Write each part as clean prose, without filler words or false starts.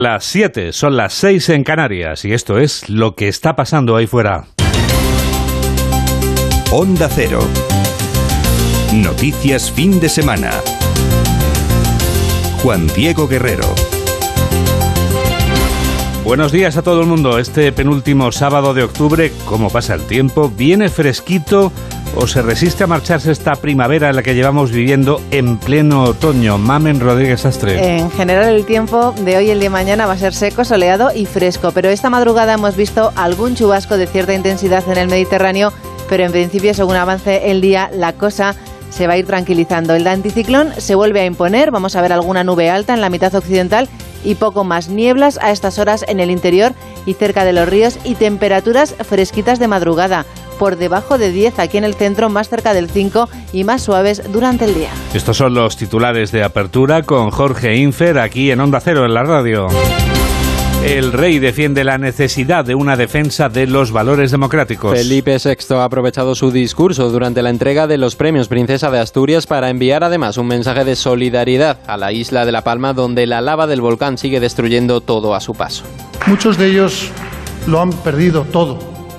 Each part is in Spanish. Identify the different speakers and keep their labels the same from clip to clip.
Speaker 1: Las 7, son las 6 en Canarias y esto es lo que está pasando ahí fuera.
Speaker 2: Onda Cero. Noticias fin de semana. Juan Diego Guerrero.
Speaker 1: Buenos días a todo el mundo. Este penúltimo sábado de octubre, ¿cómo pasa el tiempo? ¿Viene fresquito o se resiste a marcharse esta primavera en la que llevamos viviendo en pleno otoño? Mamen Rodríguez Astre.
Speaker 3: En general el tiempo de hoy y el de mañana va a ser seco, soleado y fresco, pero esta madrugada hemos visto algún chubasco de cierta intensidad en el Mediterráneo, pero en principio, según avance el día, la cosa se va a ir tranquilizando. El anticiclón se vuelve a imponer, vamos a ver alguna nube alta en la mitad occidental y poco más. Nieblas a estas horas en el interior y cerca de los ríos y temperaturas fresquitas de madrugada, por debajo de 10 aquí en el centro, más cerca del 5 y más suaves durante el día.
Speaker 1: Estos son los titulares de apertura con Jorge Infer aquí en Onda Cero en la radio. El rey defiende la necesidad de una defensa de los valores democráticos.
Speaker 4: Felipe VI ha aprovechado su discurso durante la entrega de los premios Princesa de Asturias para enviar además un mensaje de solidaridad a la isla de La Palma, donde la lava del volcán sigue destruyendo todo a su paso.
Speaker 5: Muchos de ellos lo han perdido todo: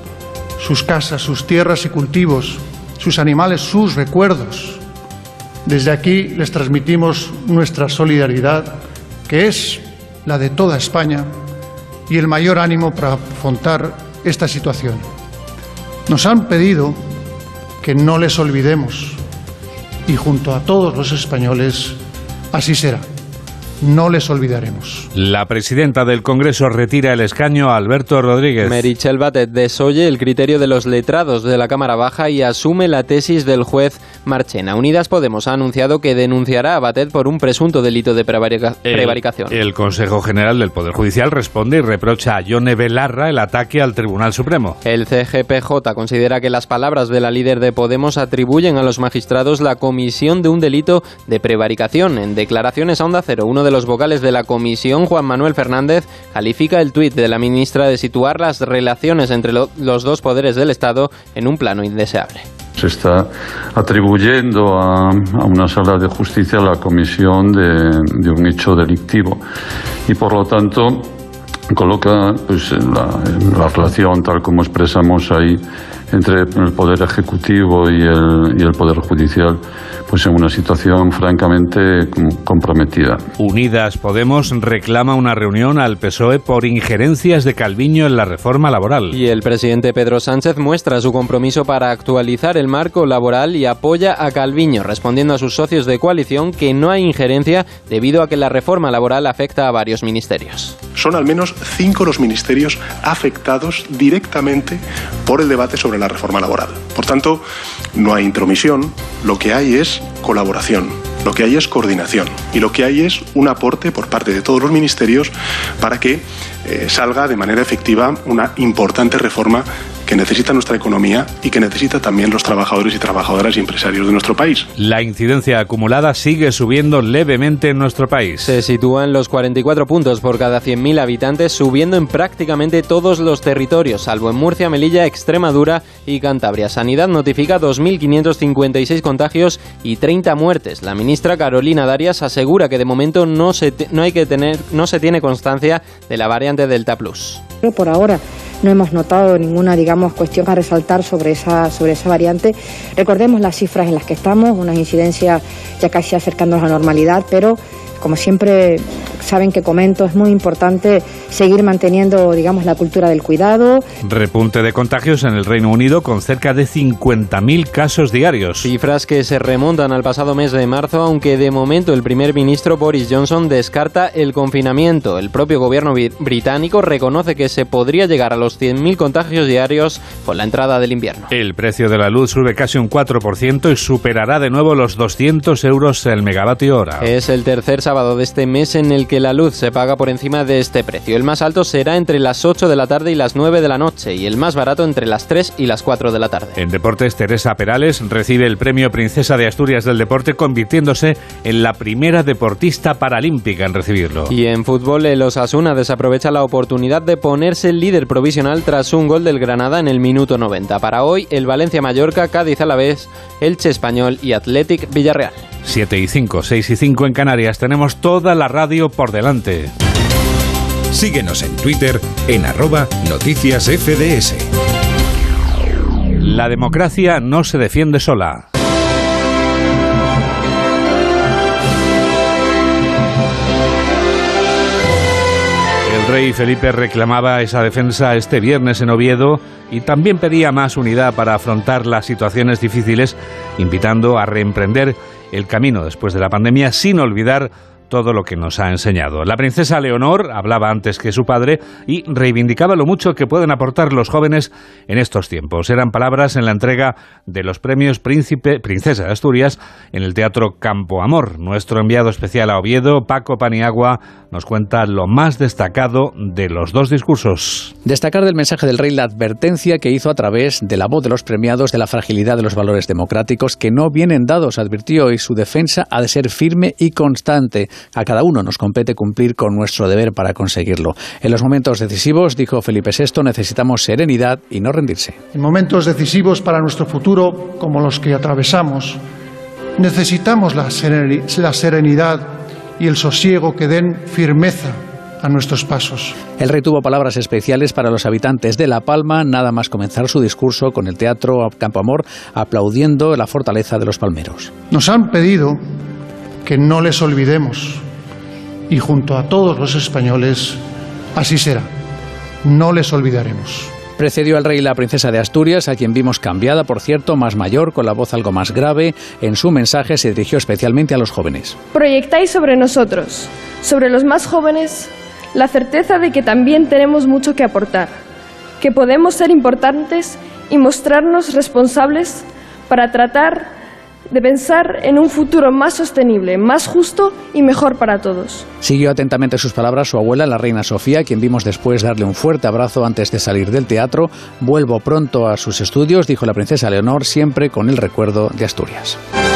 Speaker 5: sus casas, sus tierras y cultivos, sus animales, sus recuerdos. Desde aquí les transmitimos nuestra solidaridad, que es la de toda España, y el mayor ánimo para afrontar esta situación. Nos han pedido que no les olvidemos, y junto a todos los españoles, así será. No les olvidaremos.
Speaker 1: La presidenta del Congreso retira el escaño a Alberto Rodríguez.
Speaker 4: Meritxell Batet desoye el criterio de los letrados de la Cámara Baja y asume la tesis del juez Marchena. Unidas Podemos ha anunciado que denunciará a Batet por un presunto delito de prevaricación.
Speaker 1: El Consejo General del Poder Judicial responde y reprocha a Yone Belarra el ataque al Tribunal Supremo.
Speaker 4: El CGPJ considera que las palabras de la líder de Podemos atribuyen a los magistrados la comisión de un delito de prevaricación. En declaraciones a Onda Cero, uno de los vocales de la comisión, Juan Manuel Fernández, califica el tuit de la ministra de situar las relaciones entre los dos poderes del Estado en un plano indeseable.
Speaker 6: Se está atribuyendo a una sala de justicia la comisión de un hecho delictivo y por lo tanto coloca pues, la relación tal como expresamos ahí entre el Poder Ejecutivo y el Poder Judicial pues en una situación francamente comprometida.
Speaker 1: Unidas Podemos reclama una reunión al PSOE por injerencias de Calviño en la reforma laboral.
Speaker 4: Y el presidente Pedro Sánchez muestra su compromiso para actualizar el marco laboral y apoya a Calviño, respondiendo a sus socios de coalición que no hay injerencia debido a que la reforma laboral afecta a varios ministerios.
Speaker 7: Son al menos 5 los ministerios afectados directamente por el debate sobre la reforma laboral. Por tanto, no hay intromisión, lo que hay es colaboración, lo que hay es coordinación y lo que hay es un aporte por parte de todos los ministerios para que salga de manera efectiva una importante reforma que necesita nuestra economía y que necesita también los trabajadores y trabajadoras y empresarios de nuestro país.
Speaker 1: La incidencia acumulada sigue subiendo levemente en nuestro país.
Speaker 4: Se sitúa en los 44 puntos por cada 100.000 habitantes, subiendo en prácticamente todos los territorios, salvo en Murcia, Melilla, Extremadura y Cantabria. Sanidad notifica 2.556 contagios y 30 muertes. La ministra Carolina Darias asegura que de momento no se tiene constancia de la variante Delta Plus.
Speaker 8: Por ahora no hemos notado ninguna, cuestión a resaltar sobre esa variante. Recordemos las cifras en las que estamos, unas incidencias ya casi acercándonos a la normalidad, pero como siempre saben que comento, es muy importante seguir manteniendo, la cultura del cuidado.
Speaker 1: Repunte de contagios en el Reino Unido con cerca de 50.000 casos diarios.
Speaker 4: Cifras que se remontan al pasado mes de marzo, aunque de momento el primer ministro Boris Johnson descarta el confinamiento. El propio gobierno británico reconoce que se podría llegar a los 100.000 contagios diarios con la entrada del invierno.
Speaker 1: El precio de la luz sube casi un 4% y superará de nuevo los 200 euros el megavatio hora.
Speaker 4: Es el tercer sábado de este mes en el que la luz se paga por encima de este precio. El más alto será entre las 8 de la tarde y las 9 de la noche y el más barato entre las 3 y las 4 de la tarde.
Speaker 1: En deportes, Teresa Perales recibe el premio Princesa de Asturias del Deporte, convirtiéndose en la primera deportista paralímpica en recibirlo.
Speaker 4: Y en fútbol, el Osasuna desaprovecha la oportunidad de ponerse líder provisional tras un gol del Granada en el minuto 90. Para hoy, el Valencia-Mallorca, Cádiz-Alavés, Elche Español y Athletic Villarreal.
Speaker 1: 7 y 5, 6 y 5 en Canarias. Tenemos toda la radio por delante.
Speaker 2: Síguenos en Twitter en @noticiasfds.
Speaker 1: La democracia no se defiende sola. El rey Felipe reclamaba esa defensa este viernes en Oviedo y también pedía más unidad para afrontar las situaciones difíciles, invitando a reemprender el camino después de la pandemia sin olvidar todo lo que nos ha enseñado. La princesa Leonor hablaba antes que su padre y reivindicaba lo mucho que pueden aportar los jóvenes en estos tiempos. Eran palabras en la entrega de los premios Princesa de Asturias en el Teatro Campo Amor. Nuestro enviado especial a Oviedo, Paco Paniagua, nos cuenta lo más destacado de los dos discursos.
Speaker 9: Destacar del mensaje del rey la advertencia que hizo a través de la voz de los premiados de la fragilidad de los valores democráticos que no vienen dados, advirtió, y su defensa ha de ser firme y constante. A cada uno nos compete cumplir con nuestro deber para conseguirlo. En los momentos decisivos, dijo Felipe VI, necesitamos serenidad y no rendirse.
Speaker 5: En momentos decisivos para nuestro futuro, como los que atravesamos, necesitamos la serenidad y el sosiego que den firmeza a nuestros pasos.
Speaker 9: El rey tuvo palabras especiales para los habitantes de La Palma, nada más comenzar su discurso con el Teatro Campo Amor aplaudiendo la fortaleza de los palmeros.
Speaker 5: Nos han pedido que no les olvidemos y junto a todos los españoles así será. No les olvidaremos.
Speaker 9: Precedió al rey la princesa de Asturias, a quien vimos cambiada, por cierto, más mayor, con la voz algo más grave. En su mensaje se dirigió especialmente a los jóvenes.
Speaker 10: Proyectáis sobre nosotros, sobre los más jóvenes, la certeza de que también tenemos mucho que aportar, que podemos ser importantes y mostrarnos responsables para tratar de pensar en un futuro más sostenible, más justo y mejor para todos.
Speaker 9: Siguió atentamente sus palabras su abuela, la reina Sofía, quien vimos después darle un fuerte abrazo antes de salir del teatro. Vuelvo pronto a sus estudios, dijo la princesa Leonor, siempre con el recuerdo de Asturias.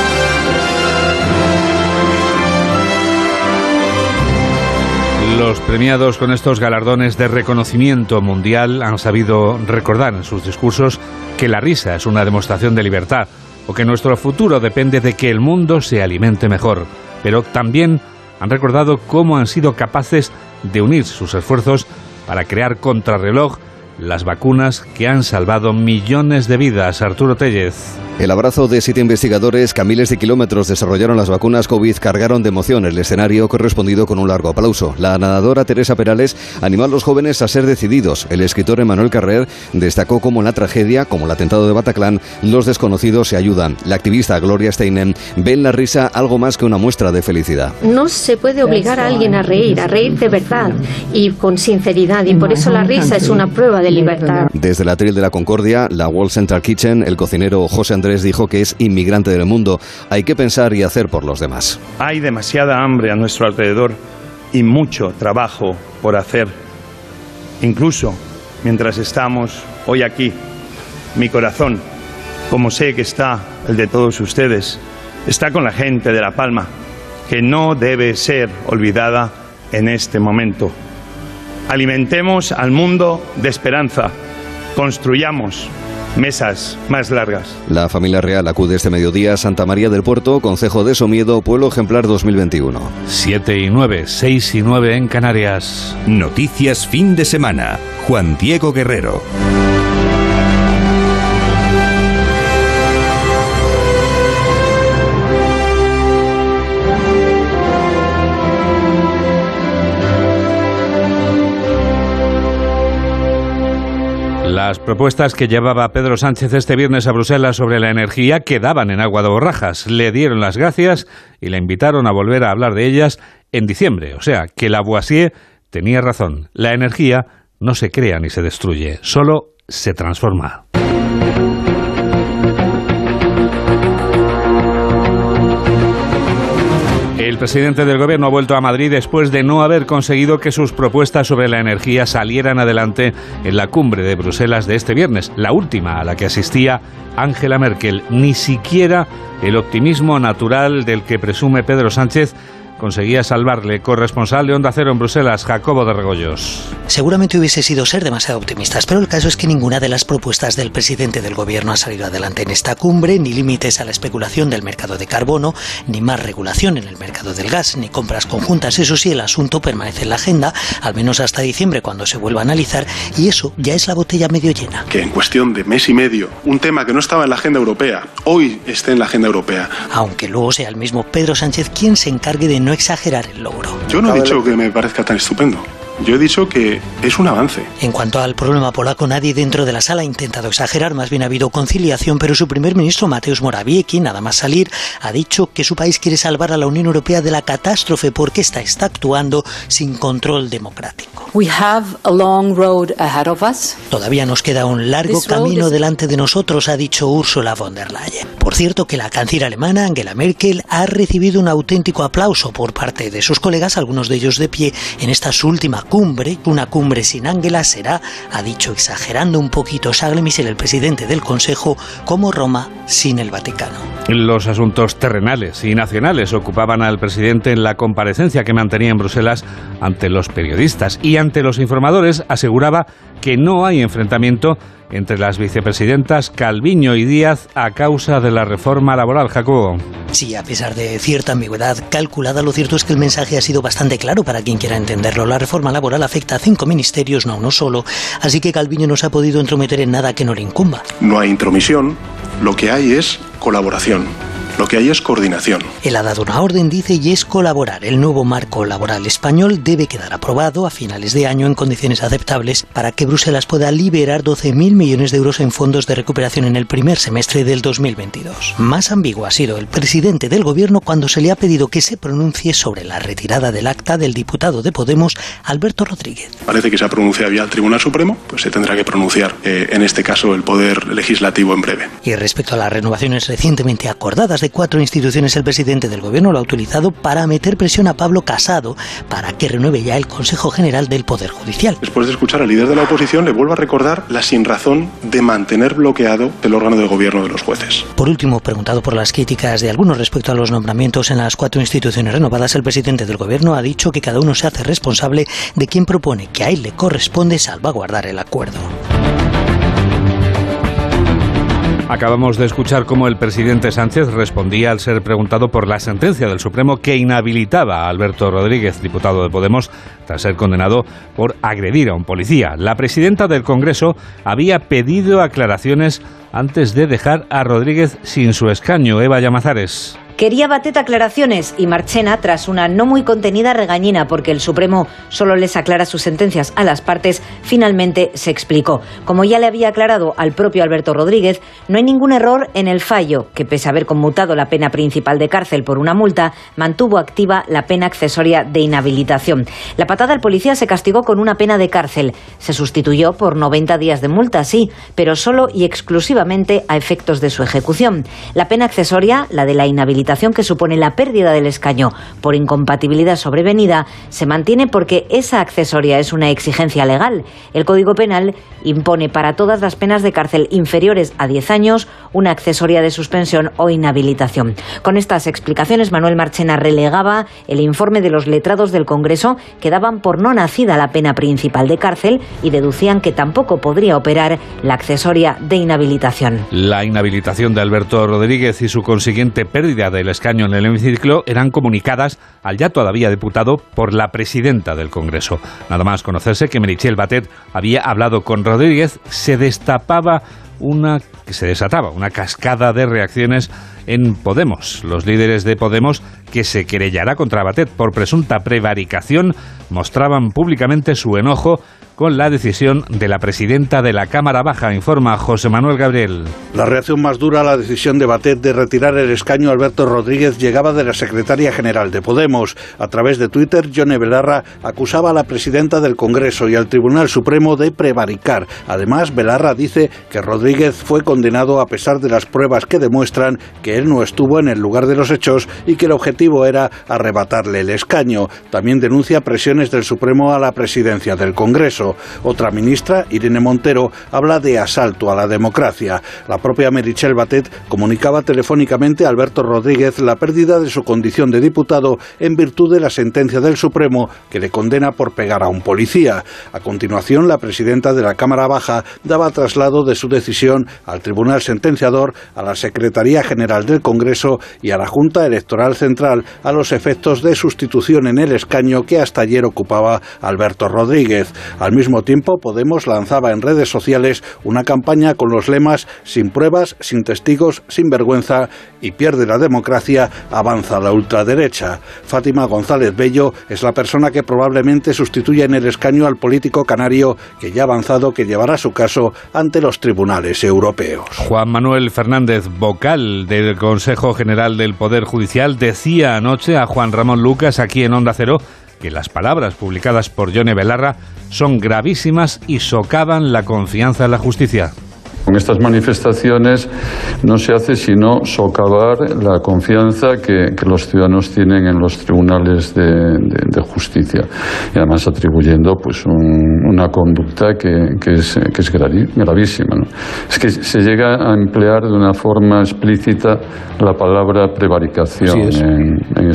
Speaker 1: Los premiados con estos galardones de reconocimiento mundial han sabido recordar en sus discursos que la risa es una demostración de libertad, o que nuestro futuro depende de que el mundo se alimente mejor. Pero también han recordado cómo han sido capaces de unir sus esfuerzos para crear contrarreloj las vacunas que han salvado millones de vidas. Arturo Tellez.
Speaker 11: El abrazo de 7 investigadores que a miles de kilómetros desarrollaron las vacunas COVID cargaron de emoción el escenario, correspondido con un largo aplauso. La nadadora Teresa Perales animó a los jóvenes a ser decididos. El escritor Emmanuel Carrer destacó cómo en la tragedia, como el atentado de Bataclan, los desconocidos se ayudan. La activista Gloria Steinem ve en la risa algo más que una muestra de felicidad.
Speaker 12: No se puede obligar a alguien a reír de verdad y con sinceridad, y por eso la risa es una prueba de libertad.
Speaker 11: Desde el atril de la Concordia, la World Central Kitchen, el cocinero José Andrés dijo que es inmigrante del mundo. Hay que pensar y hacer por los demás.
Speaker 13: Hay demasiada hambre a nuestro alrededor y mucho trabajo por hacer. Incluso mientras estamos hoy aquí, mi corazón, como sé que está el de todos ustedes, está con la gente de La Palma, que no debe ser olvidada en este momento. Alimentemos al mundo de esperanza. Construyamos mesas más largas.
Speaker 11: La familia real acude este mediodía a Santa María del Puerto, concejo de Somiedo, Pueblo Ejemplar 2021.
Speaker 1: 7 y 9, 6 y 9 en Canarias.
Speaker 2: Noticias fin de semana. Juan Diego Guerrero.
Speaker 1: Las propuestas que llevaba Pedro Sánchez este viernes a Bruselas sobre la energía quedaban en agua de borrajas. Le dieron las gracias y le invitaron a volver a hablar de ellas en diciembre. O sea, que Lavoisier tenía razón. La energía no se crea ni se destruye, solo se transforma. El presidente del gobierno ha vuelto a Madrid después de no haber conseguido que sus propuestas sobre la energía salieran adelante en la cumbre de Bruselas de este viernes, la última a la que asistía Angela Merkel. Ni siquiera el optimismo natural del que presume Pedro Sánchez conseguía salvarle. Corresponsal de Onda Cero en Bruselas, Jacobo de Regoyos.
Speaker 14: Seguramente hubiese sido ser demasiado optimistas, pero el caso es que ninguna de las propuestas del presidente del gobierno ha salido adelante en esta cumbre, ni límites a la especulación del mercado de carbono, ni más regulación en el mercado del gas, ni compras conjuntas. Eso sí, el asunto permanece en la agenda, al menos hasta diciembre, cuando se vuelva a analizar, y eso ya es la botella medio llena.
Speaker 7: Que en cuestión de mes y medio, un tema que no estaba en la agenda europea, hoy esté en la agenda europea.
Speaker 14: Aunque luego sea el mismo Pedro Sánchez quien se encargue de no exagerar el logro.
Speaker 7: Yo no he dicho que me parezca tan estupendo. Yo he dicho que es un avance.
Speaker 14: En cuanto al problema polaco, nadie dentro de la sala ha intentado exagerar, más bien ha habido conciliación, pero su primer ministro, Mateusz Morawiecki, nada más salir, ha dicho que su país quiere salvar a la Unión Europea de la catástrofe porque ésta está actuando sin control democrático.
Speaker 15: We have a long road ahead of us.
Speaker 14: Todavía nos queda un largo camino delante de nosotros, ha dicho Ursula von der Leyen. Por cierto, que la canciller alemana, Angela Merkel, ha recibido un auténtico aplauso por parte de sus colegas, algunos de ellos de pie, en esta su última cumbre. Una cumbre sin Angela será, ha dicho exagerando un poquito Saglemisel, el presidente del Consejo, como Roma sin el Vaticano.
Speaker 1: Los asuntos terrenales y nacionales ocupaban al presidente en la comparecencia que mantenía en Bruselas ante los periodistas y ante los informadores. Aseguraba que no hay enfrentamiento entre las vicepresidentas Calviño y Díaz a causa de la reforma laboral. Jacobo.
Speaker 14: Sí, a pesar de cierta ambigüedad calculada, lo cierto es que el mensaje ha sido bastante claro para quien quiera entenderlo. La reforma laboral afecta a 5 ministerios, no a uno solo, así que Calviño no se ha podido entrometer en nada que no le incumba.
Speaker 7: No hay intromisión, lo que hay es colaboración. Lo que hay es coordinación.
Speaker 14: Él ha dado una orden, dice, y es colaborar. El nuevo marco laboral español debe quedar aprobado a finales de año en condiciones aceptables para que Bruselas pueda liberar 12.000 millones de euros en fondos de recuperación en el primer semestre del 2022. Más ambiguo ha sido el presidente del gobierno cuando se le ha pedido que se pronuncie sobre la retirada del acta del diputado de Podemos, Alberto Rodríguez.
Speaker 7: Parece que se ha pronunciado ya el Tribunal Supremo, pues se tendrá que pronunciar, en este caso, el Poder Legislativo en breve.
Speaker 14: Y respecto a las renovaciones recientemente acordadas de 4 instituciones, el presidente del gobierno lo ha utilizado para meter presión a Pablo Casado para que renueve ya el Consejo General del Poder Judicial.
Speaker 7: Después de escuchar al líder de la oposición, le vuelvo a recordar la sinrazón de mantener bloqueado el órgano de gobierno de los jueces.
Speaker 14: Por último, preguntado por las críticas de algunos respecto a los nombramientos en las 4 instituciones renovadas, el presidente del gobierno ha dicho que cada uno se hace responsable de quien propone, que a él le corresponde salvaguardar el acuerdo.
Speaker 1: Acabamos de escuchar cómo el presidente Sánchez respondía al ser preguntado por la sentencia del Supremo que inhabilitaba a Alberto Rodríguez, diputado de Podemos, tras ser condenado por agredir a un policía. La presidenta del Congreso había pedido aclaraciones antes de dejar a Rodríguez sin su escaño. Eva Llamazares.
Speaker 16: Quería Batet aclaraciones y Marchena tras una no muy contenida regañina porque el Supremo solo les aclara sus sentencias a las partes, finalmente se explicó. Como ya le había aclarado al propio Alberto Rodríguez, no hay ningún error en el fallo, que pese a haber conmutado la pena principal de cárcel por una multa, mantuvo activa la pena accesoria de inhabilitación. La patada al policía se castigó con una pena de cárcel. Se sustituyó por 90 días de multa, sí, pero solo y exclusivamente a efectos de su ejecución. La pena accesoria, la de la inhabilitación, que supone la pérdida del escaño por incompatibilidad sobrevenida, se mantiene porque esa accesoria es una exigencia legal. El Código Penal impone para todas las penas de cárcel inferiores a 10 años una accesoria de suspensión o inhabilitación. Con estas explicaciones, Manuel Marchena relegaba el informe de los letrados del Congreso que daban por no nacida la pena principal de cárcel y deducían que tampoco podría operar la accesoria de inhabilitación.
Speaker 1: La inhabilitación de Alberto Rodríguez y su consiguiente pérdida del escaño en el hemiciclo eran comunicadas al ya todavía diputado por la presidenta del Congreso. Nada más conocerse que Meritxell Batet había hablado con Rodríguez, se desataba una cascada de reacciones en Podemos. Los líderes de Podemos, que se querellará contra Batet por presunta prevaricación, mostraban públicamente su enojo con la decisión de la presidenta de la Cámara Baja, informa José Manuel Gabriel.
Speaker 17: La reacción más dura a la decisión de Batet de retirar el escaño a Alberto Rodríguez llegaba de la secretaria general de Podemos. A través de Twitter, Yone Belarra acusaba a la presidenta del Congreso y al Tribunal Supremo de prevaricar. Además, Belarra dice que Rodríguez fue condenado a pesar de las pruebas que demuestran que él no estuvo en el lugar de los hechos y que el objetivo era arrebatarle el escaño. También denuncia presiones del Supremo a la presidencia del Congreso. Congreso. Otra ministra, Irene Montero, habla de asalto a la democracia. La propia Meritxell Batet comunicaba telefónicamente a Alberto Rodríguez la pérdida de su condición de diputado en virtud de la sentencia del Supremo que le condena por pegar a un policía. A continuación, la presidenta de la Cámara Baja daba traslado de su decisión al Tribunal Sentenciador, a la Secretaría General del Congreso y a la Junta Electoral Central a los efectos de sustitución en el escaño que hasta ayer ocupaba Alberto Rodríguez. Al mismo tiempo, Podemos lanzaba en redes sociales una campaña con los lemas "sin pruebas, sin testigos, sin vergüenza" y "pierde la democracia, avanza la ultraderecha". Fátima González Bello es la persona que probablemente sustituya en el escaño al político canario que ya ha avanzado que llevará su caso ante los tribunales europeos.
Speaker 1: Juan Manuel Fernández, vocal del Consejo General del Poder Judicial, decía anoche a Juan Ramón Lucas aquí en Onda Cero que las palabras publicadas por Yone Belarra son gravísimas y socavan la confianza en la justicia.
Speaker 6: Con estas manifestaciones no se hace sino socavar la confianza que los ciudadanos tienen en los tribunales de justicia, y además atribuyendo pues una conducta que es gravísima, ¿no? Es que se llega a emplear de una forma explícita la palabra prevaricación en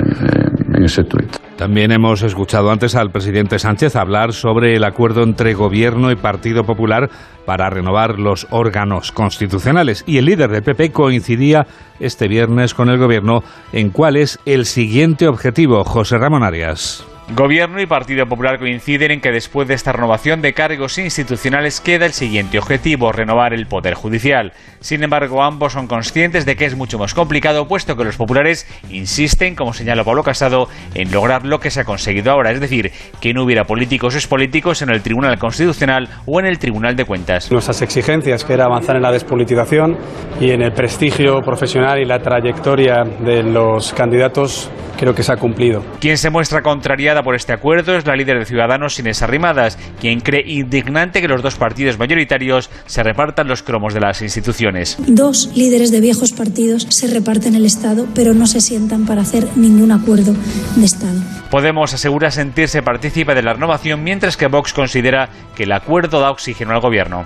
Speaker 6: ese tuit.
Speaker 1: También hemos escuchado antes al presidente Sánchez hablar sobre el acuerdo entre Gobierno y Partido Popular para renovar los órganos constitucionales. Y el líder del PP coincidía este viernes con el Gobierno en cuál es el siguiente objetivo. José Ramón Arias.
Speaker 18: Gobierno y Partido Popular coinciden en que después de esta renovación de cargos institucionales queda el siguiente objetivo: renovar el Poder Judicial. Sin embargo, ambos son conscientes de que es mucho más complicado, puesto que los populares insisten, como señaló Pablo Casado, en lograr lo que se ha conseguido ahora, es decir, que no hubiera políticos expolíticos en el Tribunal Constitucional o en el Tribunal de Cuentas.
Speaker 19: Nuestras exigencias, que era avanzar en la despolitización y en el prestigio profesional y la trayectoria de los candidatos, creo que se ha cumplido.
Speaker 18: Quien se muestra contrariada por este acuerdo es la líder de Ciudadanos, Inés Arrimadas, quien cree indignante que los dos partidos mayoritarios se repartan los cromos de las instituciones.
Speaker 20: Dos líderes de viejos partidos se reparten el Estado, pero no se sientan para hacer ningún acuerdo de Estado.
Speaker 18: Podemos asegura sentirse partícipe de la renovación, mientras que Vox considera que el acuerdo da oxígeno al Gobierno.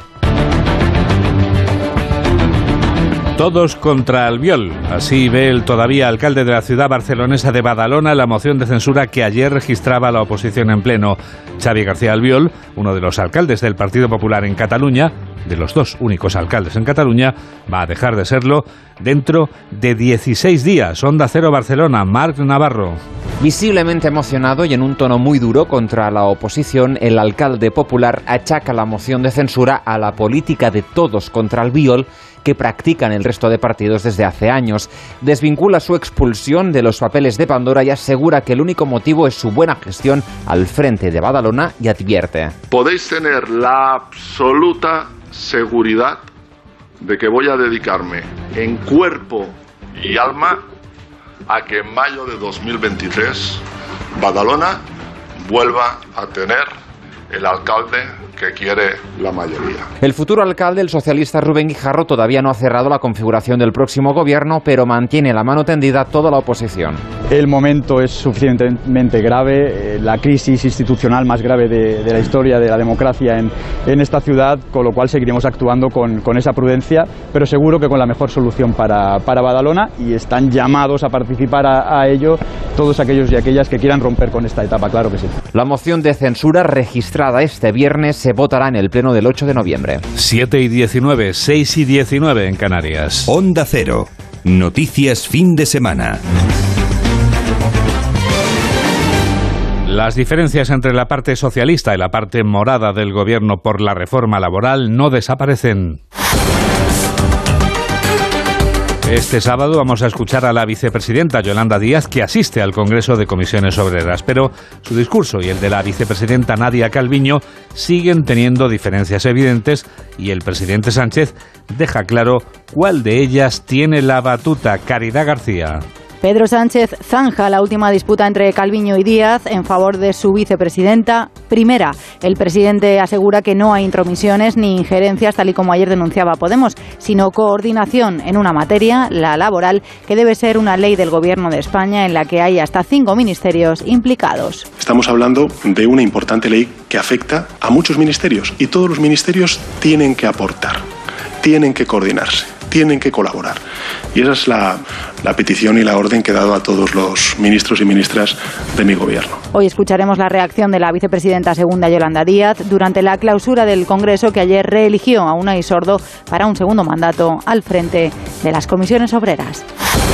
Speaker 1: Todos contra Albiol. Así ve el todavía alcalde de la ciudad barcelonesa de Badalona la moción de censura que ayer registraba la oposición en pleno. Xavi García Albiol, uno de los alcaldes del Partido Popular en Cataluña, de los dos únicos alcaldes en Cataluña, va a dejar de serlo dentro de 16 días. Onda Cero Barcelona, Marc Navarro.
Speaker 21: Visiblemente emocionado y en un tono muy duro contra la oposición, el alcalde popular achaca la moción de censura a la política de todos contra Albiol que practican el resto de partidos desde hace años. Desvincula su expulsión de los papeles de Pandora y asegura que el único motivo es su buena gestión al frente de Badalona y advierte:
Speaker 22: podéis tener la absoluta seguridad de que voy a dedicarme en cuerpo y alma a que en mayo de 2023 Badalona vuelva a tener el alcalde que quiere la mayoría.
Speaker 21: El futuro alcalde, el socialista Rubén Guijarro, todavía no ha cerrado la configuración del próximo gobierno, pero mantiene la mano tendida a toda la oposición.
Speaker 23: El momento es suficientemente grave, la crisis institucional más grave de la historia de la democracia en esta ciudad, con lo cual seguiremos actuando con esa prudencia, pero seguro que con la mejor solución para Badalona, y están llamados a participar a ello todos aquellos y aquellas que quieran romper con esta etapa, claro que sí.
Speaker 21: La moción de censura registrada este viernes se votará en el pleno del 8 de noviembre.
Speaker 1: 7:19, 6:19 en Canarias.
Speaker 2: Onda Cero. Noticias fin de semana.
Speaker 1: Las diferencias entre la parte socialista y la parte morada del gobierno por la reforma laboral no desaparecen. Este sábado vamos a escuchar a la vicepresidenta Yolanda Díaz, que asiste al Congreso de Comisiones Obreras, pero su discurso y el de la vicepresidenta Nadia Calviño siguen teniendo diferencias evidentes y el presidente Sánchez deja claro cuál de ellas tiene la batuta. Caridad García.
Speaker 3: Pedro Sánchez zanja la última disputa entre Calviño y Díaz en favor de su vicepresidenta primera. El presidente asegura que no hay intromisiones ni injerencias, tal y como ayer denunciaba Podemos, sino coordinación en una materia, la laboral, que debe ser una ley del Gobierno de España en la que hay hasta 5 ministerios implicados.
Speaker 7: Estamos hablando de una importante ley que afecta a muchos ministerios y todos los ministerios tienen que aportar, tienen que coordinarse, tienen que colaborar. Y esa es la petición y la orden que he dado a todos los ministros y ministras de mi gobierno.
Speaker 3: Hoy escucharemos la reacción de la vicepresidenta segunda, Yolanda Díaz, durante la clausura del Congreso, que ayer reeligió a Unai Sordo para un segundo mandato al frente de las comisiones obreras.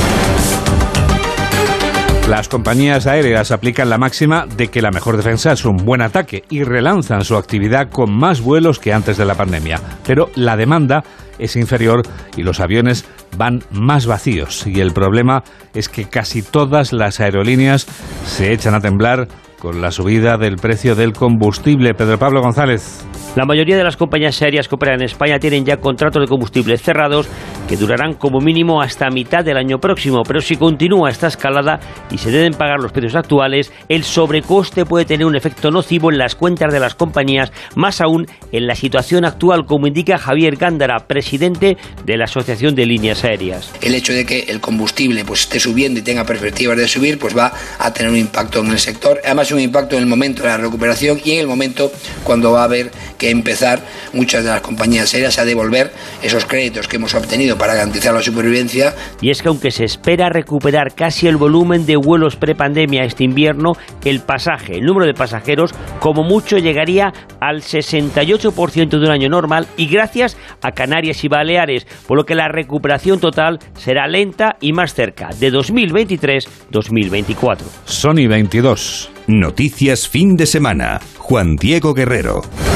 Speaker 1: Las compañías aéreas aplican la máxima de que la mejor defensa es un buen ataque y relanzan su actividad con más vuelos que antes de la pandemia. Pero la demanda es inferior y los aviones van más vacíos. Y el problema es que casi todas las aerolíneas se echan a temblar con la subida del precio del combustible. Pedro Pablo González.
Speaker 4: La mayoría de las compañías aéreas que operan en España tienen ya contratos de combustible cerrados que durarán como mínimo hasta mitad del año próximo, pero si continúa esta escalada y se deben pagar los precios actuales, el sobrecoste puede tener un efecto nocivo en las cuentas de las compañías, más aún en la situación actual, como indica Javier Gándara, presidente de la Asociación de Líneas Aéreas.
Speaker 8: El hecho de que el combustible esté subiendo y tenga perspectivas de subir, va a tener un impacto en el sector, además un impacto en el momento de la recuperación y en el momento cuando va a haber que empezar muchas de las compañías aéreas a devolver esos créditos que hemos obtenido para garantizar la supervivencia.
Speaker 4: Y es que aunque se espera recuperar casi el volumen de vuelos prepandemia este invierno, el número de pasajeros como mucho llegaría al 68% de un año normal, y gracias a Canarias y Baleares, por lo que la recuperación total será lenta y más cerca de 2023-2024.
Speaker 1: Sony 22.
Speaker 2: Noticias fin de semana. Juan Diego Guerrero.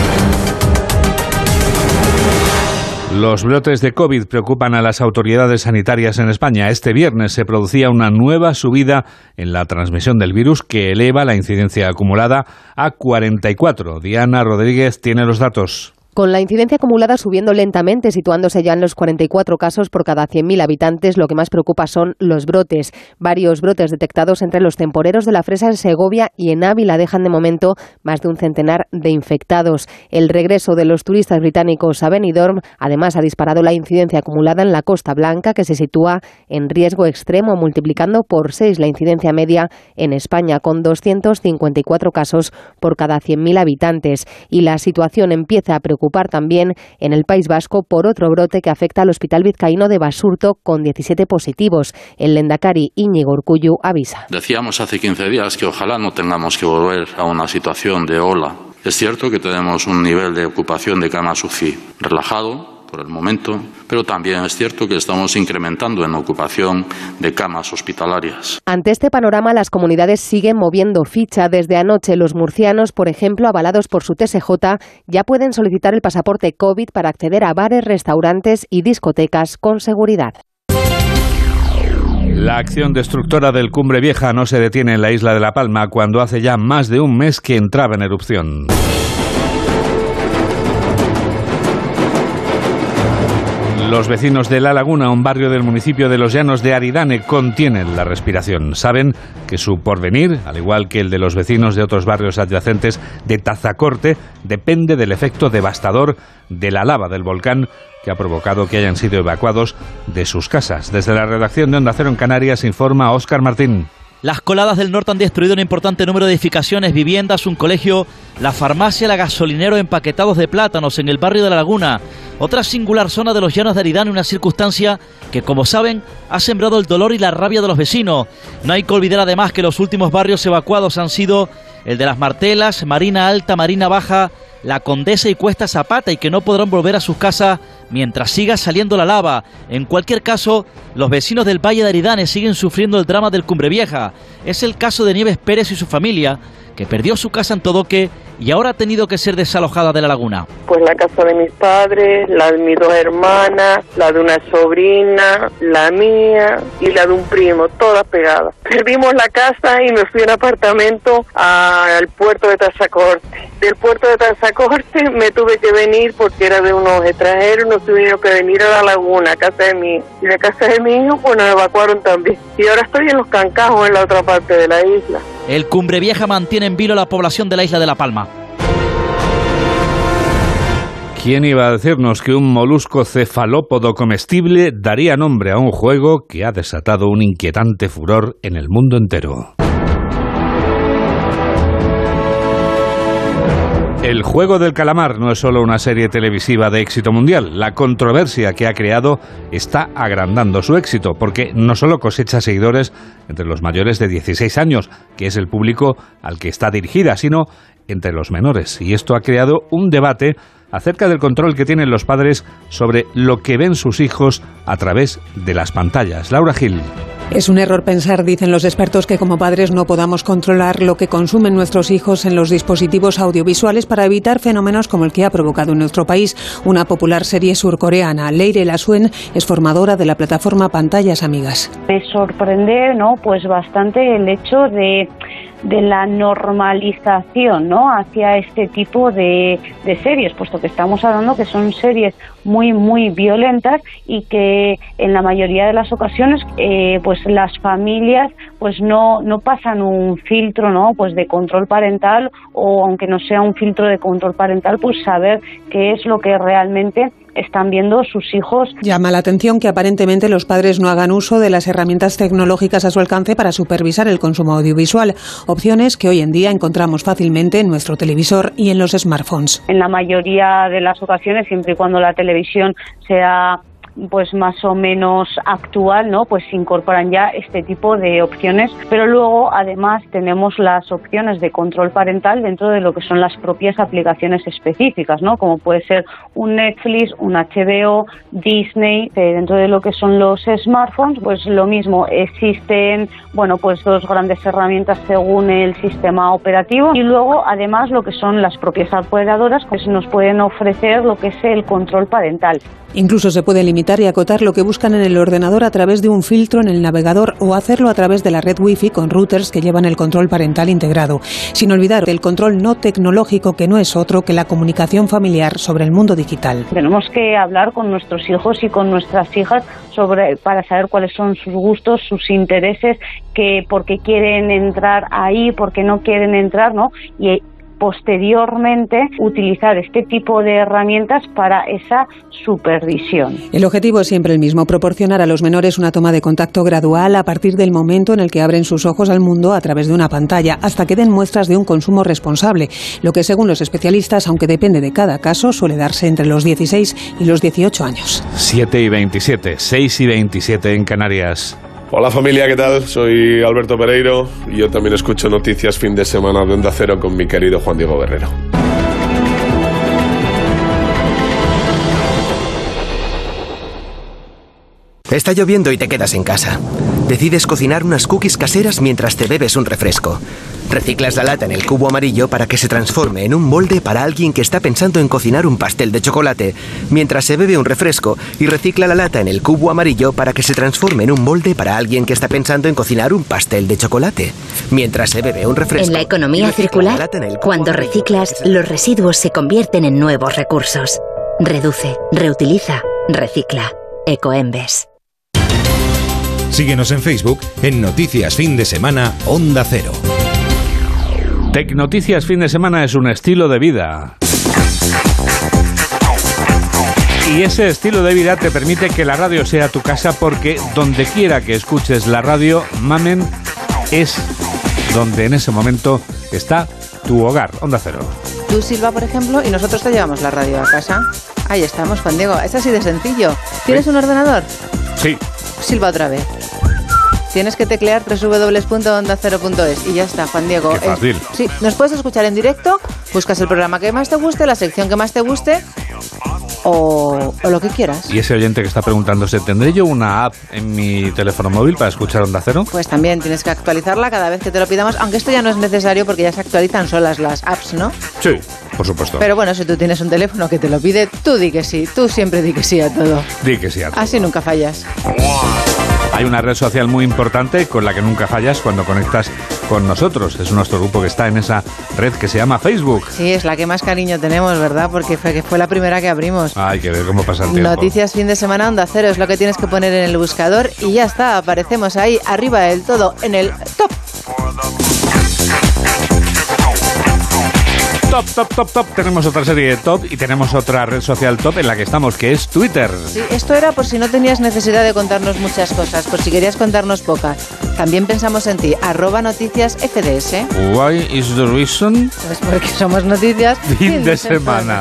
Speaker 1: Los brotes de COVID preocupan a las autoridades sanitarias en España. Este viernes se producía una nueva subida en la transmisión del virus que eleva la incidencia acumulada a 44. Diana Rodríguez tiene los datos.
Speaker 24: Con la incidencia acumulada subiendo lentamente, situándose ya en los 44 casos por cada 100.000 habitantes, lo que más preocupa son los brotes. Varios brotes detectados entre los temporeros de la Fresa en Segovia y en Ávila dejan de momento más de un centenar de infectados. El regreso de los turistas británicos a Benidorm además ha disparado la incidencia acumulada en la Costa Blanca, que se sitúa en riesgo extremo, multiplicando por 6 la incidencia media en España, con 254 casos por cada 100.000 habitantes. Y la situación empieza a preocupar también en el País Vasco por otro brote que afecta al hospital vizcaíno de Basurto, con 17 positivos. El lehendakari Íñigo Urkullu avisa.
Speaker 25: Decíamos hace 15 días que ojalá no tengamos que volver a una situación de ola. Es cierto que tenemos un nivel de ocupación de camas UCI relajado por el momento, pero también es cierto que estamos incrementando en ocupación de camas hospitalarias.
Speaker 24: Ante este panorama, las comunidades siguen moviendo ficha. Desde anoche, los murcianos, por ejemplo, avalados por su TSJ, ya pueden solicitar el pasaporte COVID para acceder a bares, restaurantes y discotecas con seguridad.
Speaker 1: La acción destructora del Cumbre Vieja no se detiene en la isla de La Palma, cuando hace ya más de un mes que entraba en erupción. Los vecinos de La Laguna, un barrio del municipio de Los Llanos de Aridane, contienen la respiración. Saben que su porvenir, al igual que el de los vecinos de otros barrios adyacentes de Tazacorte, depende del efecto devastador de la lava del volcán que ha provocado que hayan sido evacuados de sus casas. Desde la redacción de Onda Cero en Canarias informa Óscar Martín.
Speaker 26: Las coladas del norte han destruido un importante número de edificaciones, viviendas, un colegio, la farmacia, la gasolinera, empaquetados de plátanos en el barrio de La Laguna. Otra singular zona de Los Llanos de Aridane, una circunstancia que, como saben, ha sembrado el dolor y la rabia de los vecinos. No hay que olvidar además que los últimos barrios evacuados han sido el de Las Martelas, Marina Alta, Marina Baja, La Condesa y Cuesta Zapata, y que no podrán volver a sus casas mientras siga saliendo la lava. En cualquier caso, los vecinos del Valle de Aridane siguen sufriendo el drama del Cumbre Vieja. Es el caso de Nieves Pérez y su familia, que perdió su casa en Todoque y ahora ha tenido que ser desalojada de La Laguna.
Speaker 27: Pues la casa de mis padres, la de mis 2 hermanas, la de una sobrina, la mía y la de un primo, todas pegadas. Perdimos la casa y me fui en apartamento al puerto de Tazacorte. Del puerto de Tazacorte corte, me tuve que venir porque era de unos extranjeros, nos tuvimos que venir a la laguna, a casa de mi, y de casa de mi hijo, pues nos evacuaron también. Y ahora estoy en Los Cancajos, en la otra parte de la isla.
Speaker 26: El Cumbreviaja mantiene en vilo la población de la isla de La Palma.
Speaker 1: ¿Quién iba a decirnos que un molusco cefalópodo comestible daría nombre a un juego que ha desatado un inquietante furor en el mundo entero? El juego del calamar no es solo una serie televisiva de éxito mundial. La controversia que ha creado está agrandando su éxito, porque no solo cosecha seguidores entre los mayores de 16 años, que es el público al que está dirigida, sino entre los menores. Y esto ha creado un debate acerca del control que tienen los padres sobre lo que ven sus hijos a través de las pantallas. Laura Gil.
Speaker 5: Es un error pensar, dicen los expertos, que como padres no podamos controlar lo que consumen nuestros hijos en los dispositivos audiovisuales para evitar fenómenos como el que ha provocado en nuestro país una popular serie surcoreana. Leire Lasuen es formadora de la plataforma Pantallas Amigas.
Speaker 9: Me sorprende, pues bastante el hecho de la normalización, hacia este tipo de series, puesto que estamos hablando que son series muy, muy violentas y que en la mayoría de las ocasiones, pues las familias pues no pasan un filtro, pues de control parental, o aunque no sea un filtro de control parental, pues saber qué es lo que realmente están viendo sus hijos.
Speaker 5: Llama la atención que aparentemente los padres no hagan uso de las herramientas tecnológicas a su alcance para supervisar el consumo audiovisual, opciones que hoy en día encontramos fácilmente en nuestro televisor y en los smartphones.
Speaker 9: En la mayoría de las ocasiones, siempre y cuando la televisión sea pues más o menos actual, pues se incorporan ya este tipo de opciones, pero luego además tenemos las opciones de control parental dentro de lo que son las propias aplicaciones específicas, como puede ser un Netflix, un HBO, Disney. Dentro de lo que son los smartphones, pues lo mismo, existen pues dos grandes herramientas según el sistema operativo, y luego además lo que son las propias operadoras, pues nos pueden ofrecer lo que es el control parental.
Speaker 5: Incluso se puede limitar y acotar lo que buscan en el ordenador a través de un filtro en el navegador, o hacerlo a través de la red Wi-Fi con routers que llevan el control parental integrado. Sin olvidar el control no tecnológico, que no es otro que la comunicación familiar sobre el mundo digital.
Speaker 9: Tenemos que hablar con nuestros hijos y con nuestras hijas para saber cuáles son sus gustos, sus intereses, por qué quieren entrar ahí, por qué no quieren entrar, y posteriormente utilizar este tipo de herramientas para esa supervisión.
Speaker 5: El objetivo es siempre el mismo: proporcionar a los menores una toma de contacto gradual a partir del momento en el que abren sus ojos al mundo a través de una pantalla, hasta que den muestras de un consumo responsable, lo que según los especialistas, aunque depende de cada caso, suele darse entre los 16 y los 18 años.
Speaker 1: 7:27, 6:27 en Canarias.
Speaker 10: Hola familia, ¿qué tal? Soy Alberto Pereiro y yo también escucho Noticias Fin de Semana de Onda Cero con mi querido Juan Diego Guerrero.
Speaker 11: Está lloviendo y te quedas en casa. Decides cocinar unas cookies caseras mientras te bebes un refresco. Reciclas la lata en el cubo amarillo para que se transforme en un molde para alguien que está pensando en cocinar un pastel de chocolate, mientras se bebe un refresco, y recicla la lata en el cubo amarillo para que se transforme en un molde para alguien que está pensando en cocinar un pastel de chocolate, mientras se bebe un refresco.
Speaker 12: En la economía circular, cuando reciclas, los residuos se convierten en nuevos recursos. Reduce, reutiliza, recicla. Ecoembes.
Speaker 2: Síguenos en Facebook en Noticias Fin de Semana Onda Cero.
Speaker 1: Tecnoticias Fin de Semana es un estilo de vida. Y ese estilo de vida te permite que la radio sea tu casa, porque donde quiera que escuches la radio, mamen, es donde en ese momento está tu hogar. Onda Cero.
Speaker 3: Tú silba, por ejemplo, y nosotros te llevamos la radio a casa. Ahí estamos, Juan Diego. Es así de sencillo. ¿Tienes un ordenador?
Speaker 1: Sí.
Speaker 3: Silba otra vez. Tienes que teclear www.ondacero.es y ya está, Juan Diego.
Speaker 1: Qué fácil.
Speaker 3: Sí, nos puedes escuchar en directo, buscas el programa que más te guste, la sección que más te guste, o lo que quieras.
Speaker 1: Y ese oyente que está preguntándose, ¿tendré yo una app en mi teléfono móvil para escuchar Onda Cero?
Speaker 3: Pues también tienes que actualizarla cada vez que te lo pidamos, aunque esto ya no es necesario porque ya se actualizan solas las apps, ¿no?
Speaker 1: Sí, por supuesto.
Speaker 3: Pero bueno, si tú tienes un teléfono que te lo pide, tú di que sí, tú siempre di que sí a todo.
Speaker 1: Di que sí a todo.
Speaker 3: Así nunca fallas.
Speaker 1: Hay una red social muy importante con la que nunca fallas cuando conectas con nosotros. Es nuestro grupo que está en esa red que se llama Facebook.
Speaker 6: Sí, es la que más cariño tenemos, ¿verdad? Porque fue la primera que abrimos.
Speaker 1: Hay que ver cómo pasa el tiempo.
Speaker 6: Noticias fin de semana Onda Cero es lo que tienes que poner en el buscador y ya está, aparecemos ahí arriba del todo en el top.
Speaker 1: Top. Tenemos otra serie de top y tenemos otra red social top en la que estamos, que es Twitter.
Speaker 6: Sí, esto era por si no tenías necesidad de contarnos muchas cosas, por si querías contarnos pocas. También pensamos en ti, @noticiasfds.
Speaker 1: Why is the reason?
Speaker 6: Pues porque somos noticias
Speaker 1: fin de semana.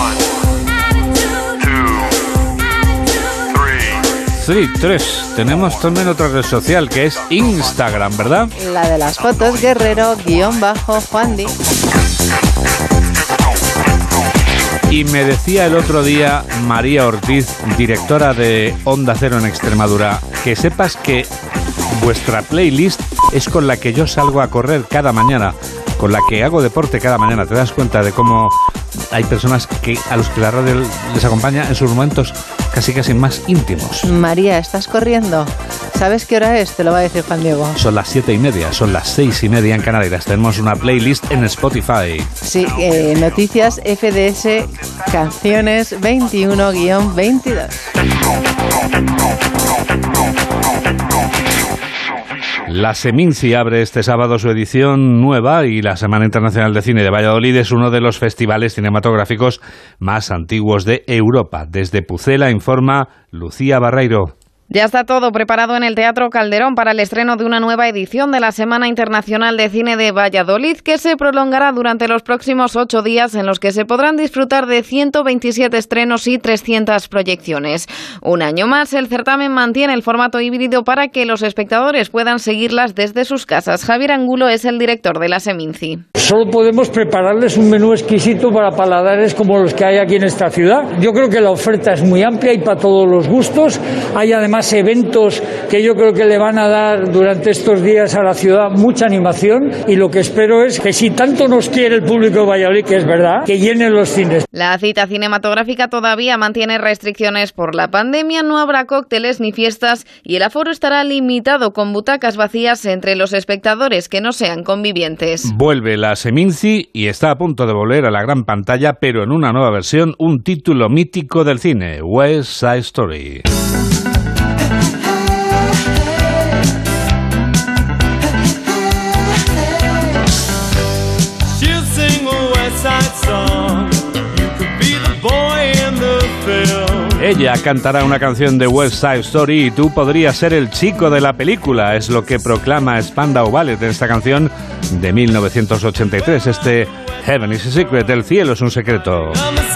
Speaker 1: 3. Tenemos también otra red social que es Instagram, ¿verdad?
Speaker 6: La de las fotos, Guerrero_Juandi.
Speaker 1: Y me decía el otro día María Ortiz, directora de Onda Cero en Extremadura, que sepas que vuestra playlist es con la que yo salgo a correr cada mañana, con la que hago deporte cada mañana. ¿Te das cuenta de cómo hay personas a los que la radio les acompaña en sus momentos casi más íntimos?
Speaker 6: María, ¿estás corriendo? ¿Sabes qué hora es? Te lo va a decir Juan Diego.
Speaker 1: Son las 7:30, son las 6:30 en Canarias. Tenemos una playlist en Spotify.
Speaker 6: Sí, Noticias FDS Canciones 21-22.
Speaker 1: La Seminci abre este sábado su edición nueva y la Semana Internacional de Cine de Valladolid es uno de los festivales cinematográficos más antiguos de Europa. Desde Pucela informa Lucía Barreiro.
Speaker 13: Ya está todo preparado en el Teatro Calderón para el estreno de una nueva edición de la Semana Internacional de Cine de Valladolid, que se prolongará durante los próximos 8 días, en los que se podrán disfrutar de 127 estrenos y 300 proyecciones. Un año más, el certamen mantiene el formato híbrido para que los espectadores puedan seguirlas desde sus casas. Javier Angulo es el director de la Seminci.
Speaker 14: Solo podemos prepararles un menú exquisito para paladares como los que hay aquí en esta ciudad. Yo creo que la oferta es muy amplia y para todos los gustos. Hay además eventos que yo creo que le van a dar durante estos días a la ciudad mucha animación, y lo que espero es que, si tanto nos quiere el público de Valladolid, que es verdad, que llenen los cines.
Speaker 13: La cita cinematográfica todavía mantiene restricciones por la pandemia, no habrá cócteles ni fiestas y el aforo estará limitado, con butacas vacías entre los espectadores que no sean convivientes.
Speaker 1: Vuelve la Seminci y está a punto de volver a la gran pantalla, pero en una nueva versión, un título mítico del cine, West Side Story. Ella cantará una canción de West Side Story y tú podrías ser el chico de la película. Es lo que proclama Spandau Ballet en esta canción de 1983. Este Heaven is a Secret, el cielo es un secreto.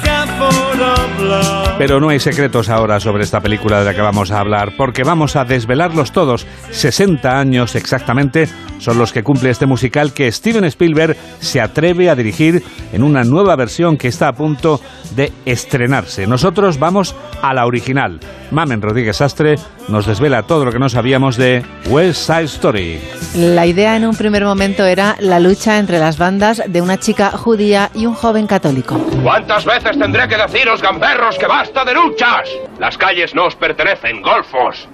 Speaker 1: Pero no hay secretos ahora sobre esta película de la que vamos a hablar, porque vamos a desvelarlos todos. 60 años exactamente son los que cumple este musical que Steven Spielberg se atreve a dirigir en una nueva versión que está a punto de estrenarse. Nosotros vamos a la original. Mamen Rodríguez Sastre nos desvela todo lo que no sabíamos de West Side Story.
Speaker 6: La idea en un primer momento era la lucha entre las bandas de una chica judía y un joven católico.
Speaker 15: ¿Cuántas veces tendré que deciros, gamberros, que basta de luchas? Las calles no os pertenecen, golfos.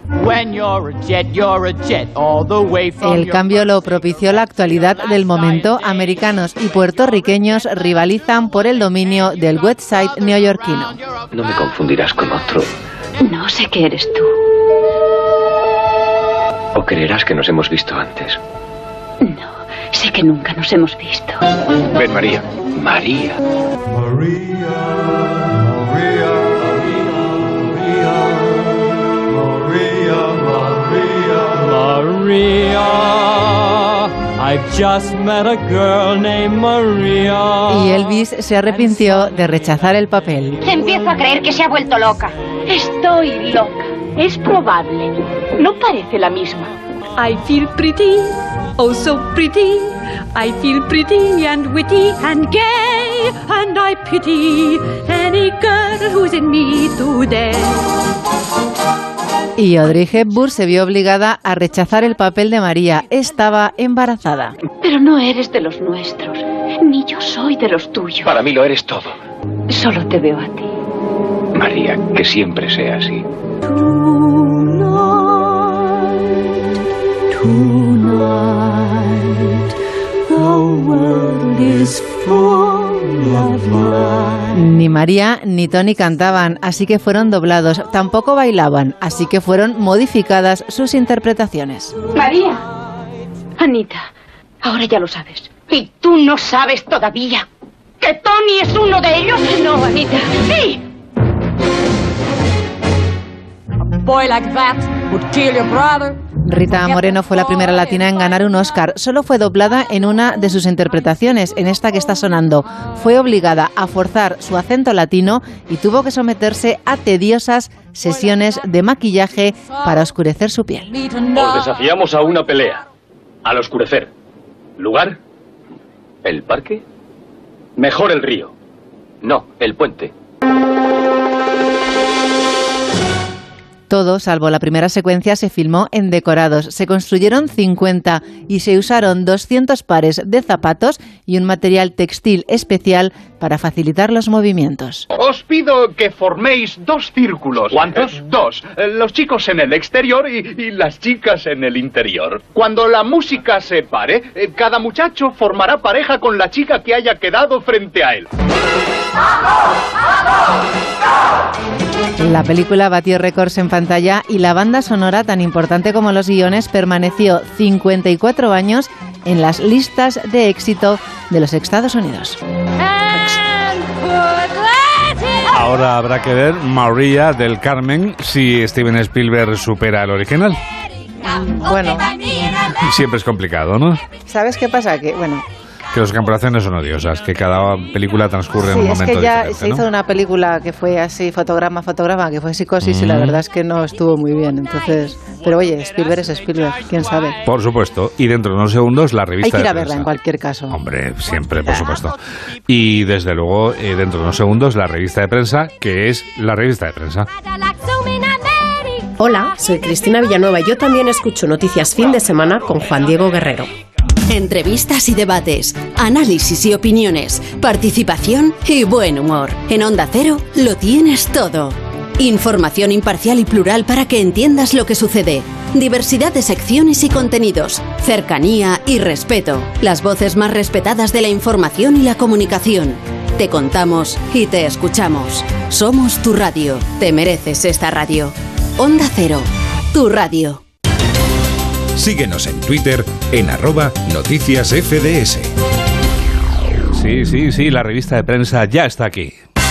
Speaker 6: El cambio lo propició la actualidad del momento. Americanos y puertorriqueños rivalizan por el dominio del West Side neoyorquino.
Speaker 16: No me confundirás con otro.
Speaker 17: No sé qué eres tú.
Speaker 16: ¿O creerás que nos hemos visto antes?
Speaker 17: No, sé que nunca nos hemos visto.
Speaker 16: Ven, María. María.
Speaker 19: I've just met a girl named Maria.
Speaker 6: Y Elvis se arrepintió de rechazar el papel.
Speaker 17: Empiezo a creer que se ha vuelto loca. Estoy loca. Es probable. No parece la misma.
Speaker 28: I feel pretty, oh so pretty. I feel pretty and witty and gay, and I pity any girl who's in me today.
Speaker 6: Y Audrey Hepburn se vio obligada a rechazar el papel de María. Estaba embarazada.
Speaker 17: Pero no eres de los nuestros, ni yo soy de los tuyos.
Speaker 16: Para mí lo eres todo.
Speaker 17: Solo te veo a ti.
Speaker 16: María, que siempre sea así.
Speaker 28: Tonight,
Speaker 6: Ni María ni Tony cantaban, así que fueron doblados. Tampoco bailaban, así que fueron modificadas sus interpretaciones.
Speaker 17: María. Anita, ahora ya lo sabes. ¿Y tú no sabes todavía que Tony es uno de ellos? No, Anita. ¡Sí!
Speaker 28: Boy like that would kill your brother.
Speaker 6: Rita Moreno fue la primera latina en ganar un Oscar. Solo fue doblada en una de sus interpretaciones, en esta que está sonando. Fue obligada a forzar su acento latino y tuvo que someterse a tediosas sesiones de maquillaje para oscurecer su piel.
Speaker 4: Os desafiamos a una pelea. Al oscurecer. ¿Lugar?
Speaker 16: ¿El parque?
Speaker 4: Mejor el río.
Speaker 16: No, el puente.
Speaker 6: Todo, salvo la primera secuencia, se filmó en decorados. Se construyeron 50 y se usaron 200 pares de zapatos y un material textil especial para facilitar los movimientos.
Speaker 7: Os pido que forméis 2 círculos.
Speaker 4: ¿Cuántos?
Speaker 7: 2. Los chicos en el exterior y las chicas en el interior. Cuando la música se pare, cada muchacho formará pareja con la chica que haya quedado frente a él.
Speaker 6: La película batió récords en pantalla y la banda sonora, tan importante como los guiones, permaneció 54 años en las listas de éxito de los Estados Unidos.
Speaker 1: Ahora habrá que ver María del Carmen si Steven Spielberg supera el original.
Speaker 6: Bueno,
Speaker 1: Siempre es complicado, ¿no?
Speaker 6: ¿sabes qué pasa? Que, bueno,
Speaker 1: Que las comparaciones son odiosas, que cada película transcurre en un
Speaker 6: sí, es
Speaker 1: momento
Speaker 6: que ya
Speaker 1: diferente,
Speaker 6: se hizo
Speaker 1: ¿no?
Speaker 6: una película que fue así, fotograma, que fue Psicosis, y la verdad es que no estuvo muy bien. Entonces, pero oye, Spielberg es Spielberg, quién sabe.
Speaker 1: Por supuesto, y dentro de unos segundos la revista
Speaker 6: Hay que ir
Speaker 1: de
Speaker 6: a
Speaker 1: prensa.
Speaker 6: verla en cualquier caso.
Speaker 1: Hombre, siempre, por supuesto. Y desde luego, dentro de unos segundos, la revista de prensa, que es la revista de prensa.
Speaker 8: Hola, soy Cristina Villanueva y yo también escucho Noticias Fin de Semana con Juan Diego Guerrero.
Speaker 18: Entrevistas y debates, análisis y opiniones, participación y buen humor. En Onda Cero lo tienes todo. Información imparcial y plural para que entiendas lo que sucede. Diversidad de secciones y contenidos. Cercanía y respeto. Las voces más respetadas de la información y la comunicación. Te contamos y te escuchamos. Somos tu radio. Te mereces esta radio. Onda Cero, tu radio.
Speaker 2: Síguenos en Twitter en @noticiasfds.
Speaker 1: Sí, la revista de prensa ya está aquí.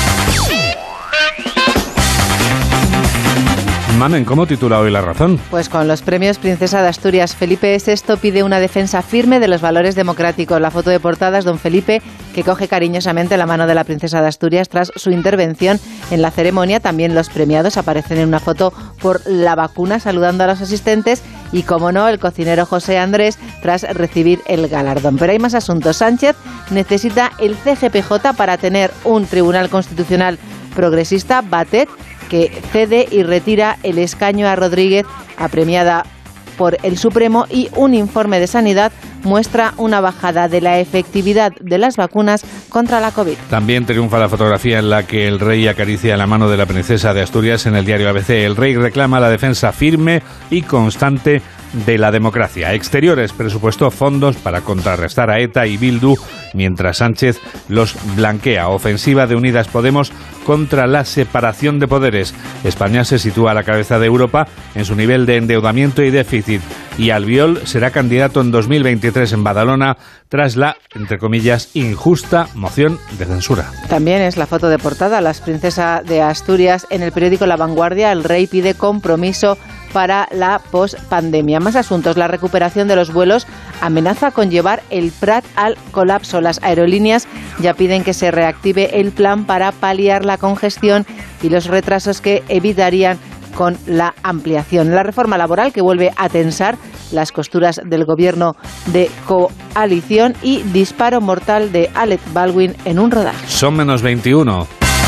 Speaker 1: Mamen, ¿cómo titula hoy La Razón?
Speaker 6: Pues con los premios Princesa de Asturias, Felipe VI pide una defensa firme de los valores democráticos. La foto de portada es don Felipe, que coge cariñosamente la mano de la Princesa de Asturias tras su intervención en la ceremonia. También los premiados aparecen en una foto por la vacuna saludando a los asistentes y, como no, el cocinero José Andrés tras recibir el galardón. Pero hay más asuntos. Sánchez necesita el CGPJ para tener un Tribunal Constitucional progresista. Batet, que cede y retira el escaño a Rodríguez, apremiada por el Supremo, y un informe de Sanidad muestra una bajada de la efectividad de las vacunas contra la COVID.
Speaker 1: También triunfa la fotografía en la que el rey acaricia la mano de la princesa de Asturias en el diario ABC. El rey reclama la defensa firme y constante de la democracia. Exteriores presupuestó fondos para contrarrestar a ETA y Bildu, mientras Sánchez los blanquea. Ofensiva de Unidas Podemos contra la separación de poderes. España se sitúa a la cabeza de Europa en su nivel de endeudamiento y déficit. Y Albiol será candidato en 2023 en Badalona tras la, entre comillas, injusta moción de censura.
Speaker 6: También es la foto de portada, las princesas de Asturias. En el periódico La Vanguardia, el rey pide compromiso para la pospandemia. Más asuntos. La recuperación de los vuelos amenaza con llevar el Prat al colapso. Las aerolíneas ya piden que se reactive el plan para paliar la congestión y los retrasos que evitarían con la ampliación. La reforma laboral, que vuelve a tensar las costuras del gobierno de coalición, y disparo mortal de Alec Baldwin en un rodaje.
Speaker 1: Son menos 21.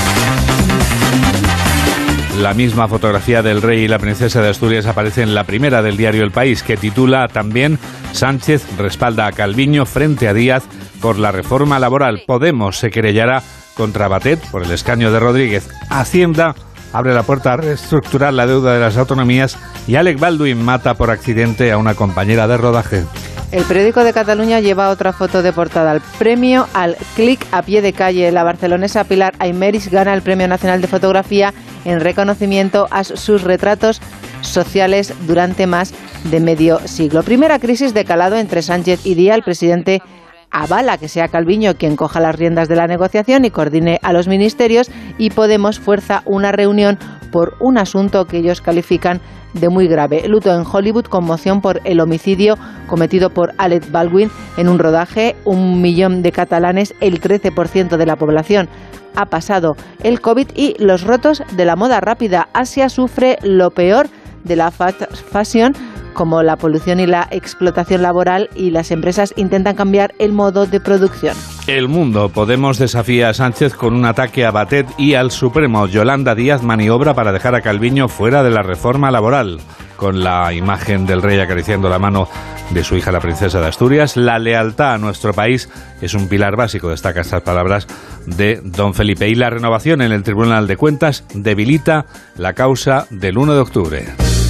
Speaker 1: La misma fotografía del rey y la princesa de Asturias aparece en la primera del diario El País, que titula también: Sánchez respalda a Calviño frente a Díaz por la reforma laboral. Podemos se querellará contra Batet por el escaño de Rodríguez. Hacienda abre la puerta a reestructurar la deuda de las autonomías y Alec Baldwin mata por accidente a una compañera de rodaje.
Speaker 6: El periódico de Cataluña lleva otra foto de portada. El premio al clic a pie de calle. La barcelonesa Pilar Aymerich gana el Premio Nacional de Fotografía en reconocimiento a sus retratos sociales durante más de medio siglo. Primera crisis de calado entre Sánchez y Díaz. El presidente avala que sea Calviño quien coja las riendas de la negociación y coordine a los ministerios, y Podemos fuerza una reunión por un asunto que ellos califican de muy grave. Luto en Hollywood, conmoción por el homicidio cometido por Alec Baldwin en un rodaje. 1 millón de catalanes, el 13% de la población, ha pasado el COVID. Y los rotos de la moda rápida. Asia sufre lo peor de la fast fashion, como la polución y la explotación laboral, y las empresas intentan cambiar el modo de producción.
Speaker 1: El Mundo. Podemos desafía a Sánchez con un ataque a Batet y al Supremo. Yolanda Díaz maniobra para dejar a Calviño fuera de la reforma laboral, con la imagen del rey acariciando la mano de su hija, la princesa de Asturias. La lealtad a nuestro país es un pilar básico, destaca estas palabras de don Felipe. Y la renovación en el Tribunal de Cuentas debilita la causa del 1 de octubre.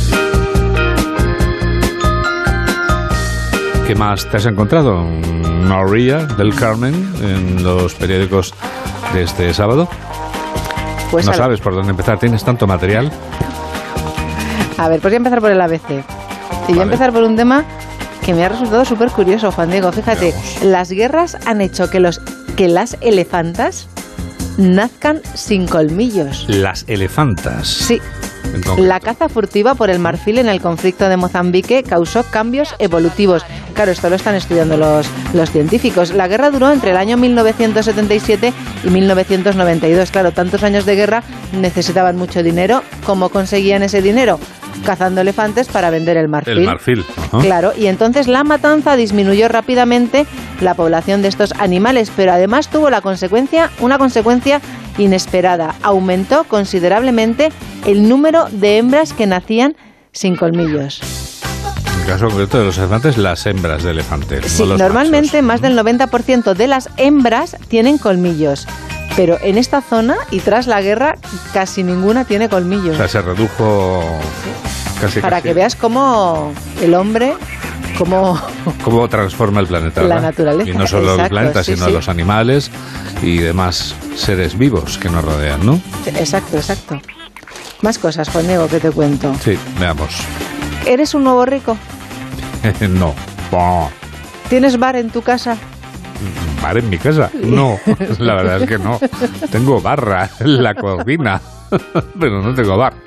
Speaker 1: ¿Qué más te has encontrado, María del Carmen, en los periódicos de este sábado? Pues no sabes por dónde empezar, tienes tanto material.
Speaker 6: A ver, pues voy a empezar por el ABC. Y voy a empezar por un tema que me ha resultado súper curioso, Juan Diego. Fíjate, las guerras han hecho que las elefantas nazcan sin colmillos.
Speaker 1: ¿Las elefantas?
Speaker 6: Sí. La caza furtiva por el marfil en el conflicto de Mozambique causó cambios evolutivos. Claro, esto lo están estudiando los científicos. La guerra duró entre el año 1977 y 1992. Claro, tantos años de guerra necesitaban mucho dinero. ¿Cómo conseguían ese dinero? Cazando elefantes para vender el marfil.
Speaker 1: El marfil. Ajá.
Speaker 6: Claro, y entonces la matanza disminuyó rápidamente la población de estos animales, pero además tuvo una consecuencia inesperada. Aumentó considerablemente el número de hembras que nacían sin colmillos.
Speaker 1: En el caso concreto de los elefantes, las hembras de elefantes.
Speaker 6: Sí,
Speaker 1: no
Speaker 6: normalmente
Speaker 1: machos.
Speaker 6: Más del 90% de las hembras tienen colmillos. Pero en esta zona y tras la guerra casi ninguna tiene colmillos.
Speaker 1: O sea, se redujo casi.
Speaker 6: Para que veas cómo el hombre, cómo
Speaker 1: transforma el planeta.
Speaker 6: La
Speaker 1: ¿verdad?
Speaker 6: naturaleza.
Speaker 1: Y no solo
Speaker 6: exacto,
Speaker 1: el planeta,
Speaker 6: sí,
Speaker 1: sino
Speaker 6: sí.
Speaker 1: los animales y demás seres vivos que nos rodean, ¿no?
Speaker 6: Exacto. Más cosas, Juan Diego, que te cuento.
Speaker 1: Sí, veamos.
Speaker 6: ¿Eres un nuevo rico?
Speaker 1: No. Bah.
Speaker 6: ¿Tienes bar en tu casa?
Speaker 1: ¿Bar en mi casa? No, la verdad es que no. Tengo barra en la cocina, pero no tengo bar.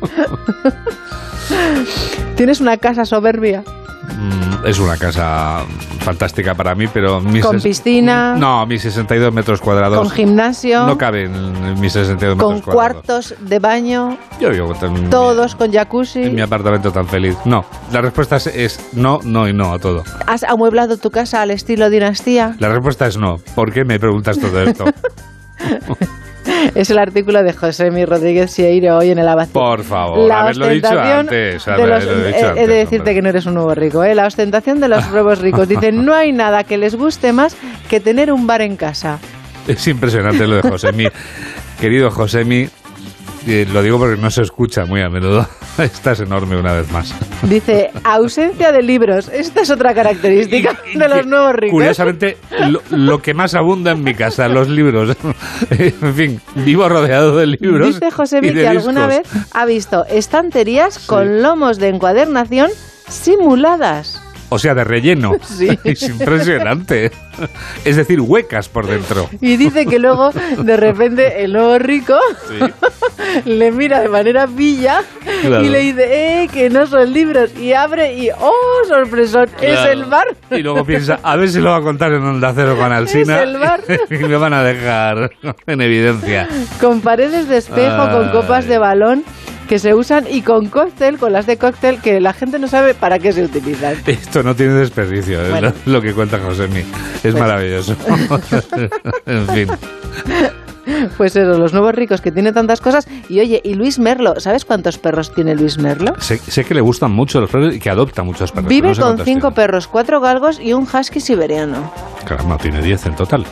Speaker 6: ¿Tienes una casa soberbia?
Speaker 1: Es una casa fantástica para mí, pero...
Speaker 6: ¿Con piscina?
Speaker 1: No, mis 62 metros cuadrados.
Speaker 6: ¿Con gimnasio?
Speaker 1: No caben en mis 62 metros cuadrados.
Speaker 6: ¿Con cuartos de baño?
Speaker 1: Yo vivo
Speaker 6: ¿Todos con jacuzzi?
Speaker 1: En mi apartamento tan feliz. No, la respuesta es no, no y no a todo.
Speaker 6: ¿Has amueblado tu casa al estilo dinastía?
Speaker 1: La respuesta es no. ¿Por qué me preguntas todo esto?
Speaker 6: Es el artículo de Josemi Rodríguez Sieiro hoy en el ABC.
Speaker 1: Por favor, haberlo dicho antes.
Speaker 6: He de decirte que no eres un nuevo rico. La ostentación de los nuevos ricos. Dicen, no hay nada que les guste más que tener un bar en casa.
Speaker 1: Es impresionante lo de Josemi. Querido Josemi, lo digo porque no se escucha muy a menudo. Estás enorme una vez más.
Speaker 6: Dice, ausencia de libros. Esta es otra característica de los nuevos ricos.
Speaker 1: Curiosamente, lo que más abunda en mi casa, los libros. En fin, vivo rodeado de libros.
Speaker 6: Dice Josemi que alguna vez ha visto estanterías con lomos de encuadernación simuladas.
Speaker 1: O sea, de relleno.
Speaker 6: Sí.
Speaker 1: Es impresionante. Es decir, huecas por dentro.
Speaker 6: Y dice que luego, de repente, el nuevo rico le mira de manera pilla y le dice, que no son libros. Y abre y, ¡oh, sorpresón!
Speaker 1: Claro.
Speaker 6: Es el bar.
Speaker 1: Y luego piensa, a ver si lo va a contar en Onda Cero con Alsina.
Speaker 6: Es el bar.
Speaker 1: Y me van a dejar en evidencia.
Speaker 6: Con paredes de espejo, con copas de balón que se usan y con cóctel, con las de cóctel, que la gente no sabe para qué se utilizan.
Speaker 1: Esto no tiene desperdicio,
Speaker 6: Bueno.
Speaker 1: es lo que cuenta Josemi. Es maravilloso. En fin.
Speaker 6: Pues eso, los nuevos ricos que tienen tantas cosas. Y oye, y Luis Merlo, ¿sabes cuántos perros tiene Luis Merlo?
Speaker 1: Sé que le gustan mucho los perros y que adopta muchos perros.
Speaker 6: Vive con 5 perros, 4 galgos y un husky siberiano.
Speaker 1: Caramba, tiene 10 en total.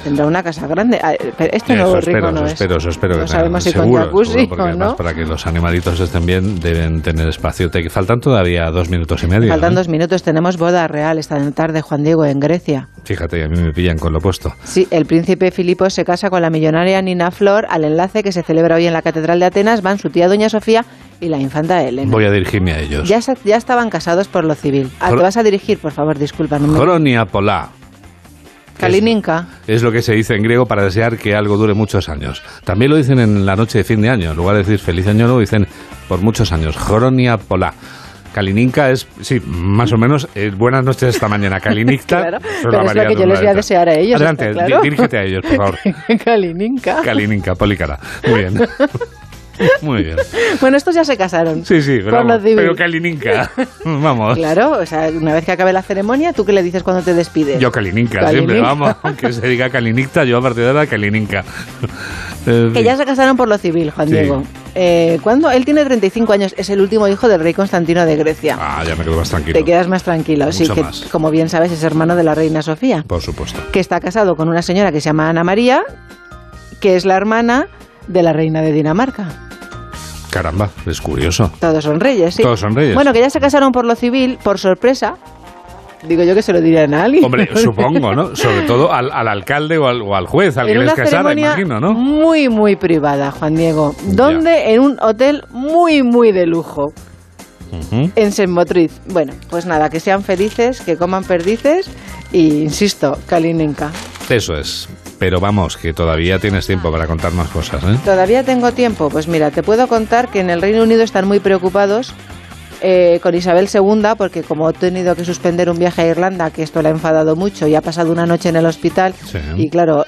Speaker 6: Tendrá una casa grande. Este nuevo rico no es.
Speaker 1: Eso espero.
Speaker 6: No sabemos si
Speaker 1: seguro,
Speaker 6: con jacuzzi
Speaker 1: porque
Speaker 6: o
Speaker 1: además
Speaker 6: no.
Speaker 1: para que los animalitos estén bien deben tener espacio. Te faltan todavía 2 minutos y medio.
Speaker 6: Faltan
Speaker 1: ¿no?
Speaker 6: 2 minutos. Tenemos boda real esta tarde, Juan Diego, en Grecia.
Speaker 1: Fíjate, a mí me pillan con lo puesto.
Speaker 6: Sí, el príncipe Filipos se casa con la millonaria Nina Flor al enlace que se celebra hoy en la Catedral de Atenas. Van su tía Doña Sofía y la infanta Elena.
Speaker 1: Voy a dirigirme a ellos.
Speaker 6: Ya estaban casados por lo civil. ¿Te vas a dirigir? Por favor, disculpa. No me...
Speaker 1: Joronia Polá.
Speaker 6: Kalininka.
Speaker 1: Es lo que se dice en griego para desear que algo dure muchos años. También lo dicen en la noche de fin de año. En lugar de decir feliz año nuevo, dicen por muchos años. Joronia Polá. Kalininka es, sí, más o menos, buenas noches esta mañana. Kalininka.
Speaker 6: Claro, pero es lo que yo les voy a desear a ellos.
Speaker 1: Adelante,
Speaker 6: claro.
Speaker 1: Dirígete a ellos, por favor.
Speaker 6: Kalininka.
Speaker 1: Kalininka, Polícara. Muy bien. Muy bien.
Speaker 6: Bueno, estos ya se casaron.
Speaker 1: Sí, pero Kalininka. Vamos.
Speaker 6: Claro, o sea, una vez que acabe la ceremonia, ¿tú qué le dices cuando te despides?
Speaker 1: Yo Kalininka, siempre, vamos. Aunque se diga Kalininka, yo a partir de ahora Kalininka.
Speaker 6: Que ya se casaron por lo civil, Juan Diego. ¿Cuándo? Él tiene 35 años, es el último hijo del rey Constantino de Grecia.
Speaker 1: Ah, ya me quedo más tranquilo.
Speaker 6: Te quedas más tranquilo. Sí, que
Speaker 1: más.
Speaker 6: Como bien sabes, es hermano de la reina Sofía.
Speaker 1: Por supuesto.
Speaker 6: Que está casado con una señora que se llama Ana María, que es la hermana de la reina de Dinamarca.
Speaker 1: Caramba, es curioso.
Speaker 6: Todos son reyes, sí.
Speaker 1: Todos son reyes.
Speaker 6: Bueno, que ya se casaron por lo civil, por sorpresa. Digo yo que se lo dirían a alguien.
Speaker 1: Hombre, supongo, ¿no? Sobre todo al alcalde o al juez, al que les casara, imagino, ¿no?
Speaker 6: Muy, muy privada, Juan Diego. ¿Dónde? En un hotel muy, muy de lujo. En Saint Motriz. Bueno, pues nada, que sean felices, que coman perdices y, insisto, Kalininka.
Speaker 1: Eso es. Pero vamos, que todavía tienes tiempo para contar más cosas, ¿eh?
Speaker 6: ¿Todavía tengo tiempo? Pues mira, te puedo contar que en el Reino Unido están muy preocupados con Isabel II, porque como ha tenido que suspender un viaje a Irlanda, que esto le ha enfadado mucho y ha pasado una noche en el hospital, sí. Y claro,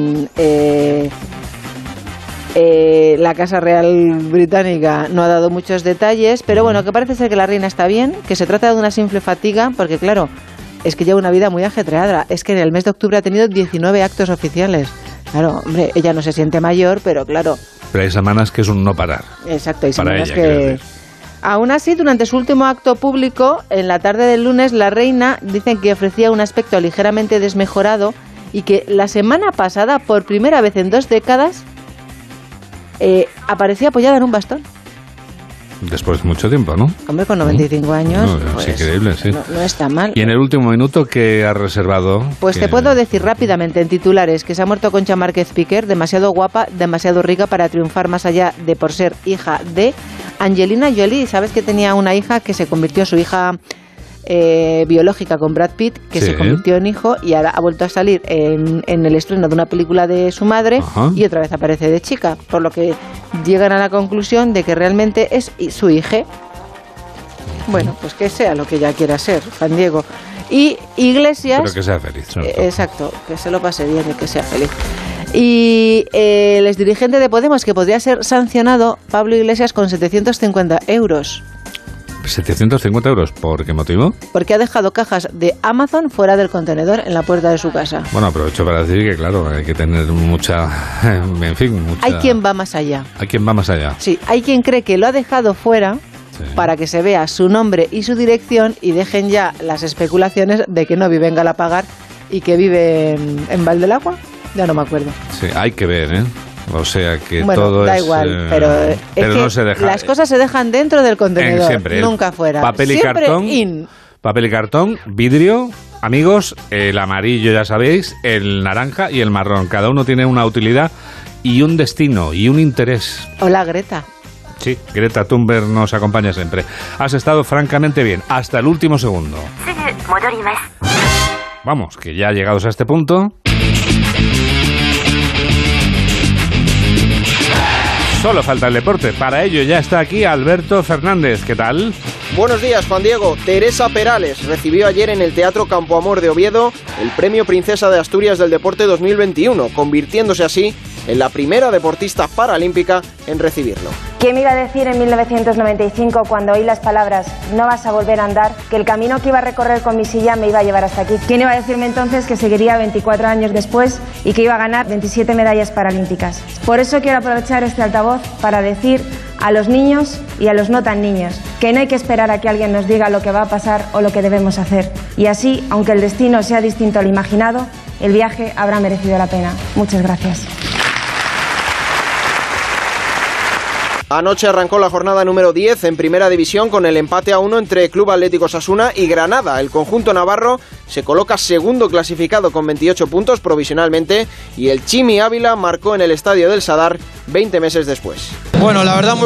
Speaker 6: la Casa Real Británica no ha dado muchos detalles, pero bueno, que parece ser que la reina está bien, que se trata de una simple fatiga, porque claro, es que lleva una vida muy ajetreada. Es que en el mes de octubre ha tenido 19 actos oficiales. Claro, hombre, ella no se siente mayor, pero claro.
Speaker 1: Pero hay semanas que es un no parar.
Speaker 6: Exacto, hay semanas que... Aún así, durante su último acto público, en la tarde del lunes, la reina dicen que ofrecía un aspecto ligeramente desmejorado y que la semana pasada, por primera vez en 2 décadas, aparecía apoyada en un bastón.
Speaker 1: Después de mucho tiempo, ¿no?
Speaker 6: Hombre, con 95 años,
Speaker 1: pues, es increíble, sí.
Speaker 6: No está mal.
Speaker 1: ¿Y en el último minuto qué ha reservado?
Speaker 6: Pues te puedo decir rápidamente en titulares que se ha muerto Concha Márquez Piquer, demasiado guapa, demasiado rica para triunfar más allá de por ser hija de Angelina Jolie. ¿Sabes que tenía una hija que se convirtió en su hija biológica con Brad Pitt, que se convirtió en hijo y ahora ha vuelto a salir en el estreno de una película de su madre? Ajá. Y otra vez aparece de chica, por lo que llegan a la conclusión de que realmente es su hija. Bueno, pues que sea lo que ella quiera ser, Juan Diego. Y Iglesias...
Speaker 1: Pero que sea feliz.
Speaker 6: Exacto, que se lo pase bien y que sea feliz. Y el exdirigente de Podemos, que podría ser sancionado, Pablo Iglesias, con 750 euros.
Speaker 1: 750 euros, ¿por qué motivo?
Speaker 6: Porque ha dejado cajas de Amazon fuera del contenedor en la puerta de su casa.
Speaker 1: Bueno, aprovecho para decir que, claro, hay que tener mucha... En fin, mucha...
Speaker 6: Hay quien va más allá.
Speaker 1: ¿Hay quien va más allá?
Speaker 6: Sí, hay quien cree que lo ha dejado fuera para que se vea su nombre y su dirección y dejen ya las especulaciones de que no vive en Galapagar y que vive en Valdelagua. Ya no me acuerdo.
Speaker 1: Sí, hay que ver, ¿eh? O sea que
Speaker 6: bueno,
Speaker 1: todo
Speaker 6: da
Speaker 1: es...
Speaker 6: igual, pero
Speaker 1: no se deja.
Speaker 6: Las cosas se dejan dentro del contenedor, siempre, nunca fuera.
Speaker 1: Papel y
Speaker 6: siempre
Speaker 1: cartón, papel y cartón, vidrio, amigos, el amarillo ya sabéis, el naranja y el marrón. Cada uno tiene una utilidad y un destino y un interés.
Speaker 6: Hola, Greta.
Speaker 1: Sí, Greta Thunberg nos acompaña siempre. Has estado francamente bien, hasta el último segundo. Vamos, que ya llegados a este punto... Solo falta el deporte. Para ello ya está aquí Alberto Fernández. ¿Qué tal?
Speaker 20: Buenos días, Juan Diego. Teresa Perales recibió ayer en el Teatro Campo Amor de Oviedo el Premio Princesa de Asturias del Deporte 2021, convirtiéndose así en la primera deportista paralímpica en recibirlo.
Speaker 21: ¿Quién me iba a decir en 1995, cuando oí las palabras "no vas a volver a andar", que el camino que iba a recorrer con mi silla me iba a llevar hasta aquí? ¿Quién iba a decirme entonces que seguiría 24 años después y que iba a ganar 27 medallas paralímpicas? Por eso quiero aprovechar este altavoz para decir a los niños y a los no tan niños, que no hay que esperar a que alguien nos diga lo que va a pasar o lo que debemos hacer. Y así, aunque el destino sea distinto al imaginado, el viaje habrá merecido la pena. Muchas gracias.
Speaker 20: Anoche arrancó la jornada número 10 en Primera División con el empate a 1 entre Club Atlético Osasuna y Granada. El conjunto navarro se coloca segundo clasificado con 28 puntos provisionalmente y el Chimi Ávila marcó en el estadio del Sadar 20 meses después.
Speaker 5: Bueno, la verdad muy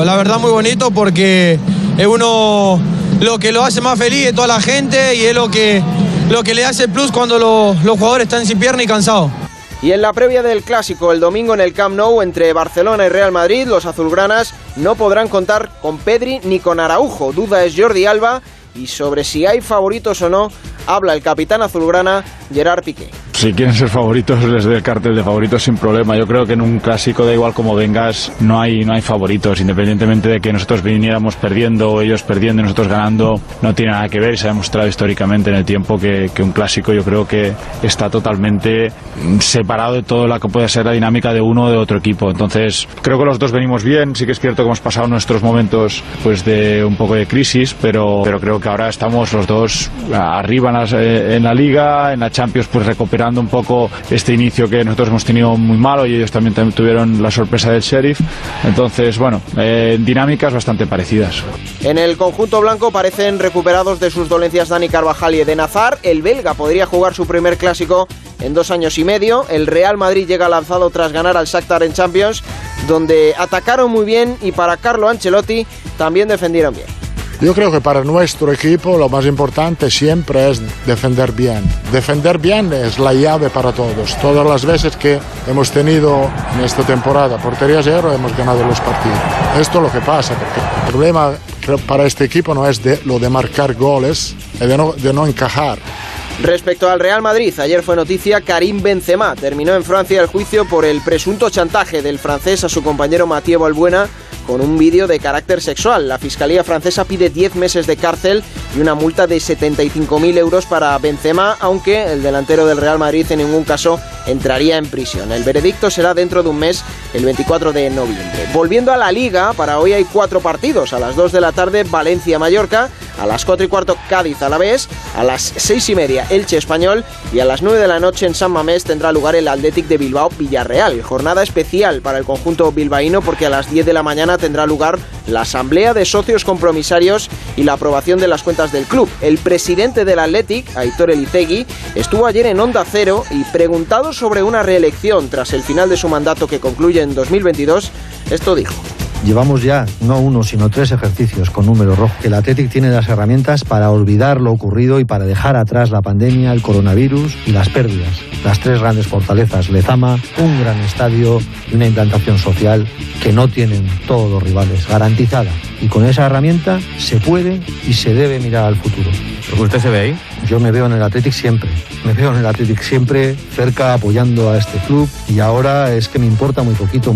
Speaker 5: bonito porque es uno lo que lo hace más feliz de toda la gente y es lo que le hace el plus cuando los jugadores están sin pierna y cansados.
Speaker 20: Y en la previa del Clásico, el domingo en el Camp Nou entre Barcelona y Real Madrid, los azulgranas no podrán contar con Pedri ni con Araujo. Duda es Jordi Alba y sobre si hay favoritos o no, habla el capitán azulgrana Gerard Piqué.
Speaker 9: Si quieren ser favoritos, les doy el cartel de favoritos sin problema. Yo creo que en un clásico, da igual como vengas, no hay favoritos. Independientemente de que nosotros viniéramos perdiendo o ellos perdiendo y nosotros ganando, no tiene nada que ver. Se ha demostrado históricamente en el tiempo que un clásico yo creo que está totalmente separado de todo lo que puede ser la dinámica de uno o de otro equipo. Entonces, creo que los dos venimos bien. Sí que es cierto que hemos pasado nuestros momentos pues de un poco de crisis, pero creo que ahora estamos los dos arriba en la Liga, en la Champions, pues recuperando un poco este inicio que nosotros hemos tenido muy malo y ellos también tuvieron la sorpresa del Sheriff. Entonces, bueno, dinámicas bastante parecidas.
Speaker 20: En el conjunto blanco parecen recuperados de sus dolencias Dani Carvajal y Eden Hazard. El belga podría jugar su primer clásico en 2 años y medio. El Real Madrid llega lanzado tras ganar al Shakhtar en Champions, donde atacaron muy bien y para Carlo Ancelotti también defendieron bien.
Speaker 22: Yo creo que para nuestro equipo lo más importante siempre es defender bien. Defender bien es la llave para todos. Todas las veces que hemos tenido en esta temporada portería cero, hemos ganado los partidos. Esto es lo que pasa, porque el problema para este equipo no es lo de marcar goles, es de no encajar.
Speaker 20: Respecto al Real Madrid, ayer fue noticia Karim Benzema. Terminó en Francia el juicio por el presunto chantaje del francés a su compañero Mathieu Valbuena con un vídeo de carácter sexual. La Fiscalía francesa pide 10 meses de cárcel y una multa de 75.000 euros para Benzema, aunque el delantero del Real Madrid en ningún caso entraría en prisión. El veredicto será dentro de un mes, el 24 de noviembre. Volviendo a la Liga, para hoy hay 4 partidos. A las 2 de la tarde, Valencia-Mallorca. A las 4:15, Cádiz-Alavés. A las 6:30, Elche-Español. Y a las 9 de la noche en San Mamés tendrá lugar el Athletic de Bilbao-Villarreal. Jornada especial para el conjunto bilbaíno porque a las 10 de la mañana tendrá lugar la asamblea de socios compromisarios y la aprobación de las cuentas del club. El presidente del Athletic, Aitor Elizegui, estuvo ayer en Onda Cero y preguntado sobre una reelección tras el final de su mandato que concluye en 2022, esto dijo.
Speaker 23: Llevamos ya no 1, sino 3 ejercicios con número rojo. El Athletic tiene las herramientas para olvidar lo ocurrido y para dejar atrás la pandemia, el coronavirus y las pérdidas. Las 3 grandes fortalezas, Lezama, un gran estadio y una implantación social que no tienen todos los rivales, garantizada. Y con esa herramienta se puede y se debe mirar al futuro.
Speaker 24: ¿Usted se ve ahí?
Speaker 23: Yo me veo en el Athletic siempre. Me veo en el Athletic siempre, cerca, apoyando a este club. Y ahora es que me importa muy poquito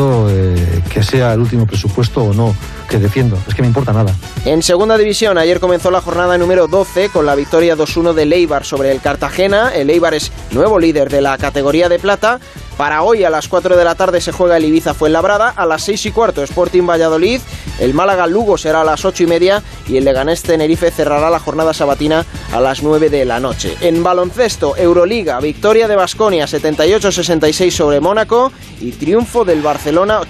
Speaker 23: que sea el último presupuesto o no, que defiendo. Es que me importa nada.
Speaker 20: En segunda división, ayer comenzó la jornada número 12 con la victoria 2-1 del Eibar sobre el Cartagena. El Eibar es nuevo líder de la categoría de plata. Para hoy a las 4 de la tarde se juega el Ibiza Fuenlabrada, a las 6:15 Sporting Valladolid, el Málaga Lugo será a las 8:30 y el Leganés Tenerife cerrará la jornada sabatina a las 9 de la noche. En baloncesto, Euroliga, victoria de Baskonia 78-66 sobre Mónaco y triunfo del Barcelona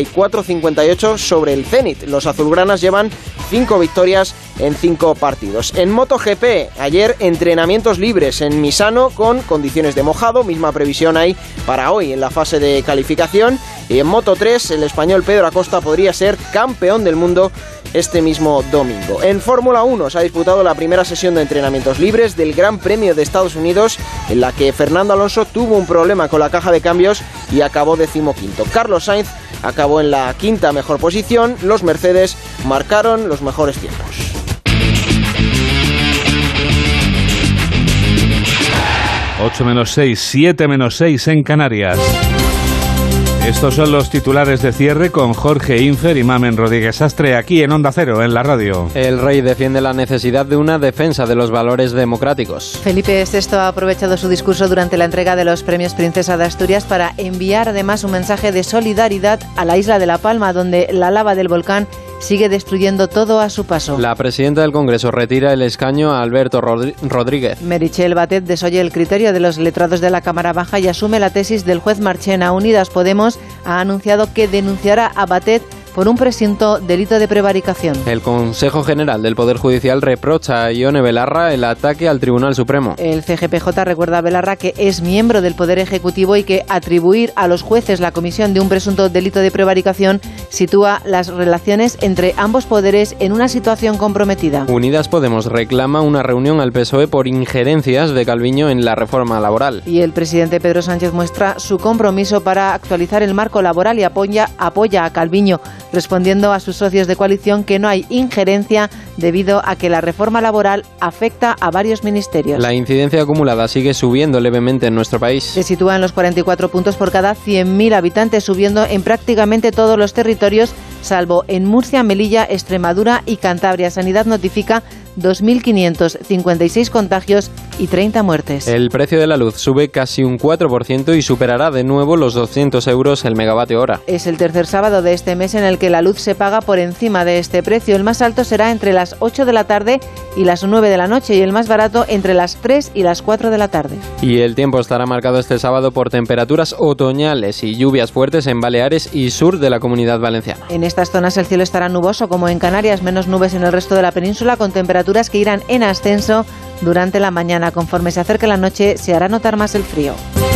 Speaker 20: 84-58 sobre el Zenit. Los azulgranas llevan 5 victorias en 5 partidos. En MotoGP, ayer entrenamientos libres en Misano con condiciones de mojado, misma previsión hay para hoy en la fase de calificación. Y en Moto3, el español Pedro Acosta podría ser campeón del mundo este mismo domingo. En Fórmula 1 se ha disputado la primera sesión de entrenamientos libres del Gran Premio de Estados Unidos, en la que Fernando Alonso tuvo un problema con la caja de cambios y acabó 15º. Carlos Sainz acabó en la 5ª mejor posición. Los Mercedes marcaron los mejores tiempos.
Speaker 1: ...8 menos 6, 7 menos 6 en Canarias. Estos son los titulares de cierre con Jorge Infer y Mamen Rodríguez Sastre aquí en Onda Cero, en la radio.
Speaker 3: El rey defiende la necesidad de una defensa de los valores democráticos.
Speaker 6: Felipe VI ha aprovechado su discurso durante la entrega de los premios Princesa de Asturias para enviar además un mensaje de solidaridad a la isla de La Palma, donde la lava del volcán sigue destruyendo todo a su paso.
Speaker 3: La presidenta del Congreso retira el escaño a Alberto Rodríguez.
Speaker 6: Meritxell Batet desoye el criterio de los letrados de la Cámara Baja y asume la tesis del juez Marchena. Unidas Podemos ha anunciado que denunciará a Batet por un presunto delito de prevaricación.
Speaker 3: El Consejo General del Poder Judicial reprocha a Ione Belarra el ataque al Tribunal Supremo.
Speaker 6: El CGPJ recuerda a Belarra que es miembro del Poder Ejecutivo y que atribuir a los jueces la comisión de un presunto delito de prevaricación sitúa las relaciones entre ambos poderes en una situación comprometida.
Speaker 3: Unidas Podemos reclama una reunión al PSOE por injerencias de Calviño en la reforma laboral.
Speaker 6: Y el presidente Pedro Sánchez muestra su compromiso para actualizar el marco laboral y apoya a Calviño, respondiendo a sus socios de coalición que no hay injerencia debido a que la reforma laboral afecta a varios ministerios.
Speaker 3: La incidencia acumulada sigue subiendo levemente en nuestro país.
Speaker 6: Se sitúa en los 44 puntos por cada 100.000 habitantes, subiendo en prácticamente todos los territorios, salvo en Murcia, Melilla, Extremadura y Cantabria. Sanidad notifica 2.556 contagios y 30 muertes.
Speaker 3: El precio de la luz sube casi un 4% y superará de nuevo los 200 euros el megavatio hora.
Speaker 6: Es el tercer sábado de este mes en el que la luz se paga por encima de este precio. El más alto será entre las 8 de la tarde y las 9 de la noche y el más barato entre las 3 y las 4 de la tarde.
Speaker 3: Y el tiempo estará marcado este sábado por temperaturas otoñales y lluvias fuertes en Baleares y sur de la Comunidad Valenciana.
Speaker 6: En estas zonas el cielo estará nuboso como en Canarias, menos nubes en el resto de la península, con temperaturas que irán en ascenso durante la mañana. Conforme se acerque la noche se hará notar más el frío.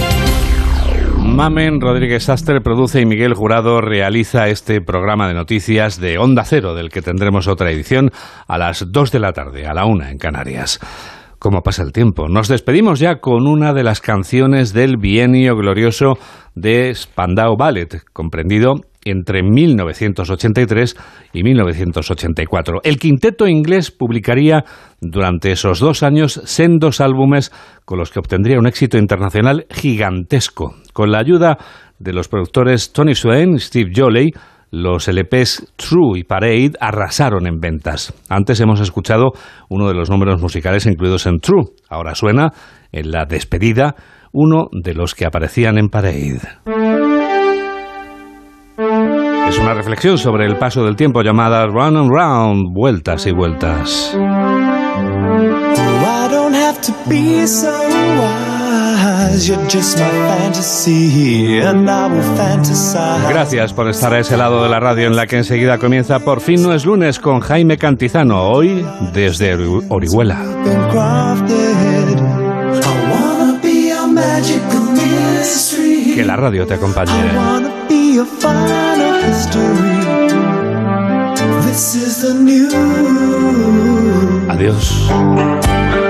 Speaker 1: Mamen Rodríguez Sastre produce y Miguel Jurado realiza este programa de noticias de Onda Cero, del que tendremos otra edición a las 2 de la tarde, a la 1 en Canarias. ¿Cómo pasa el tiempo? Nos despedimos ya con una de las canciones del bienio glorioso de Spandau Ballet, comprendido entre 1983 y 1984. El quinteto inglés publicaría durante esos 2 años sendos álbumes con los que obtendría un éxito internacional gigantesco. Con la ayuda de los productores Tony Swain y Steve Jolley, los LPs True y Parade arrasaron en ventas. Antes hemos escuchado uno de los números musicales incluidos en True. Ahora suena, en la despedida, uno de los que aparecían en Parade. Es una reflexión sobre el paso del tiempo llamada Round and Round, vueltas y vueltas. Gracias por estar a ese lado de la radio en la que enseguida comienza Por fin no es lunes con Jaime Cantizano, hoy desde Orihuela. Que la radio te acompañe. Adiós.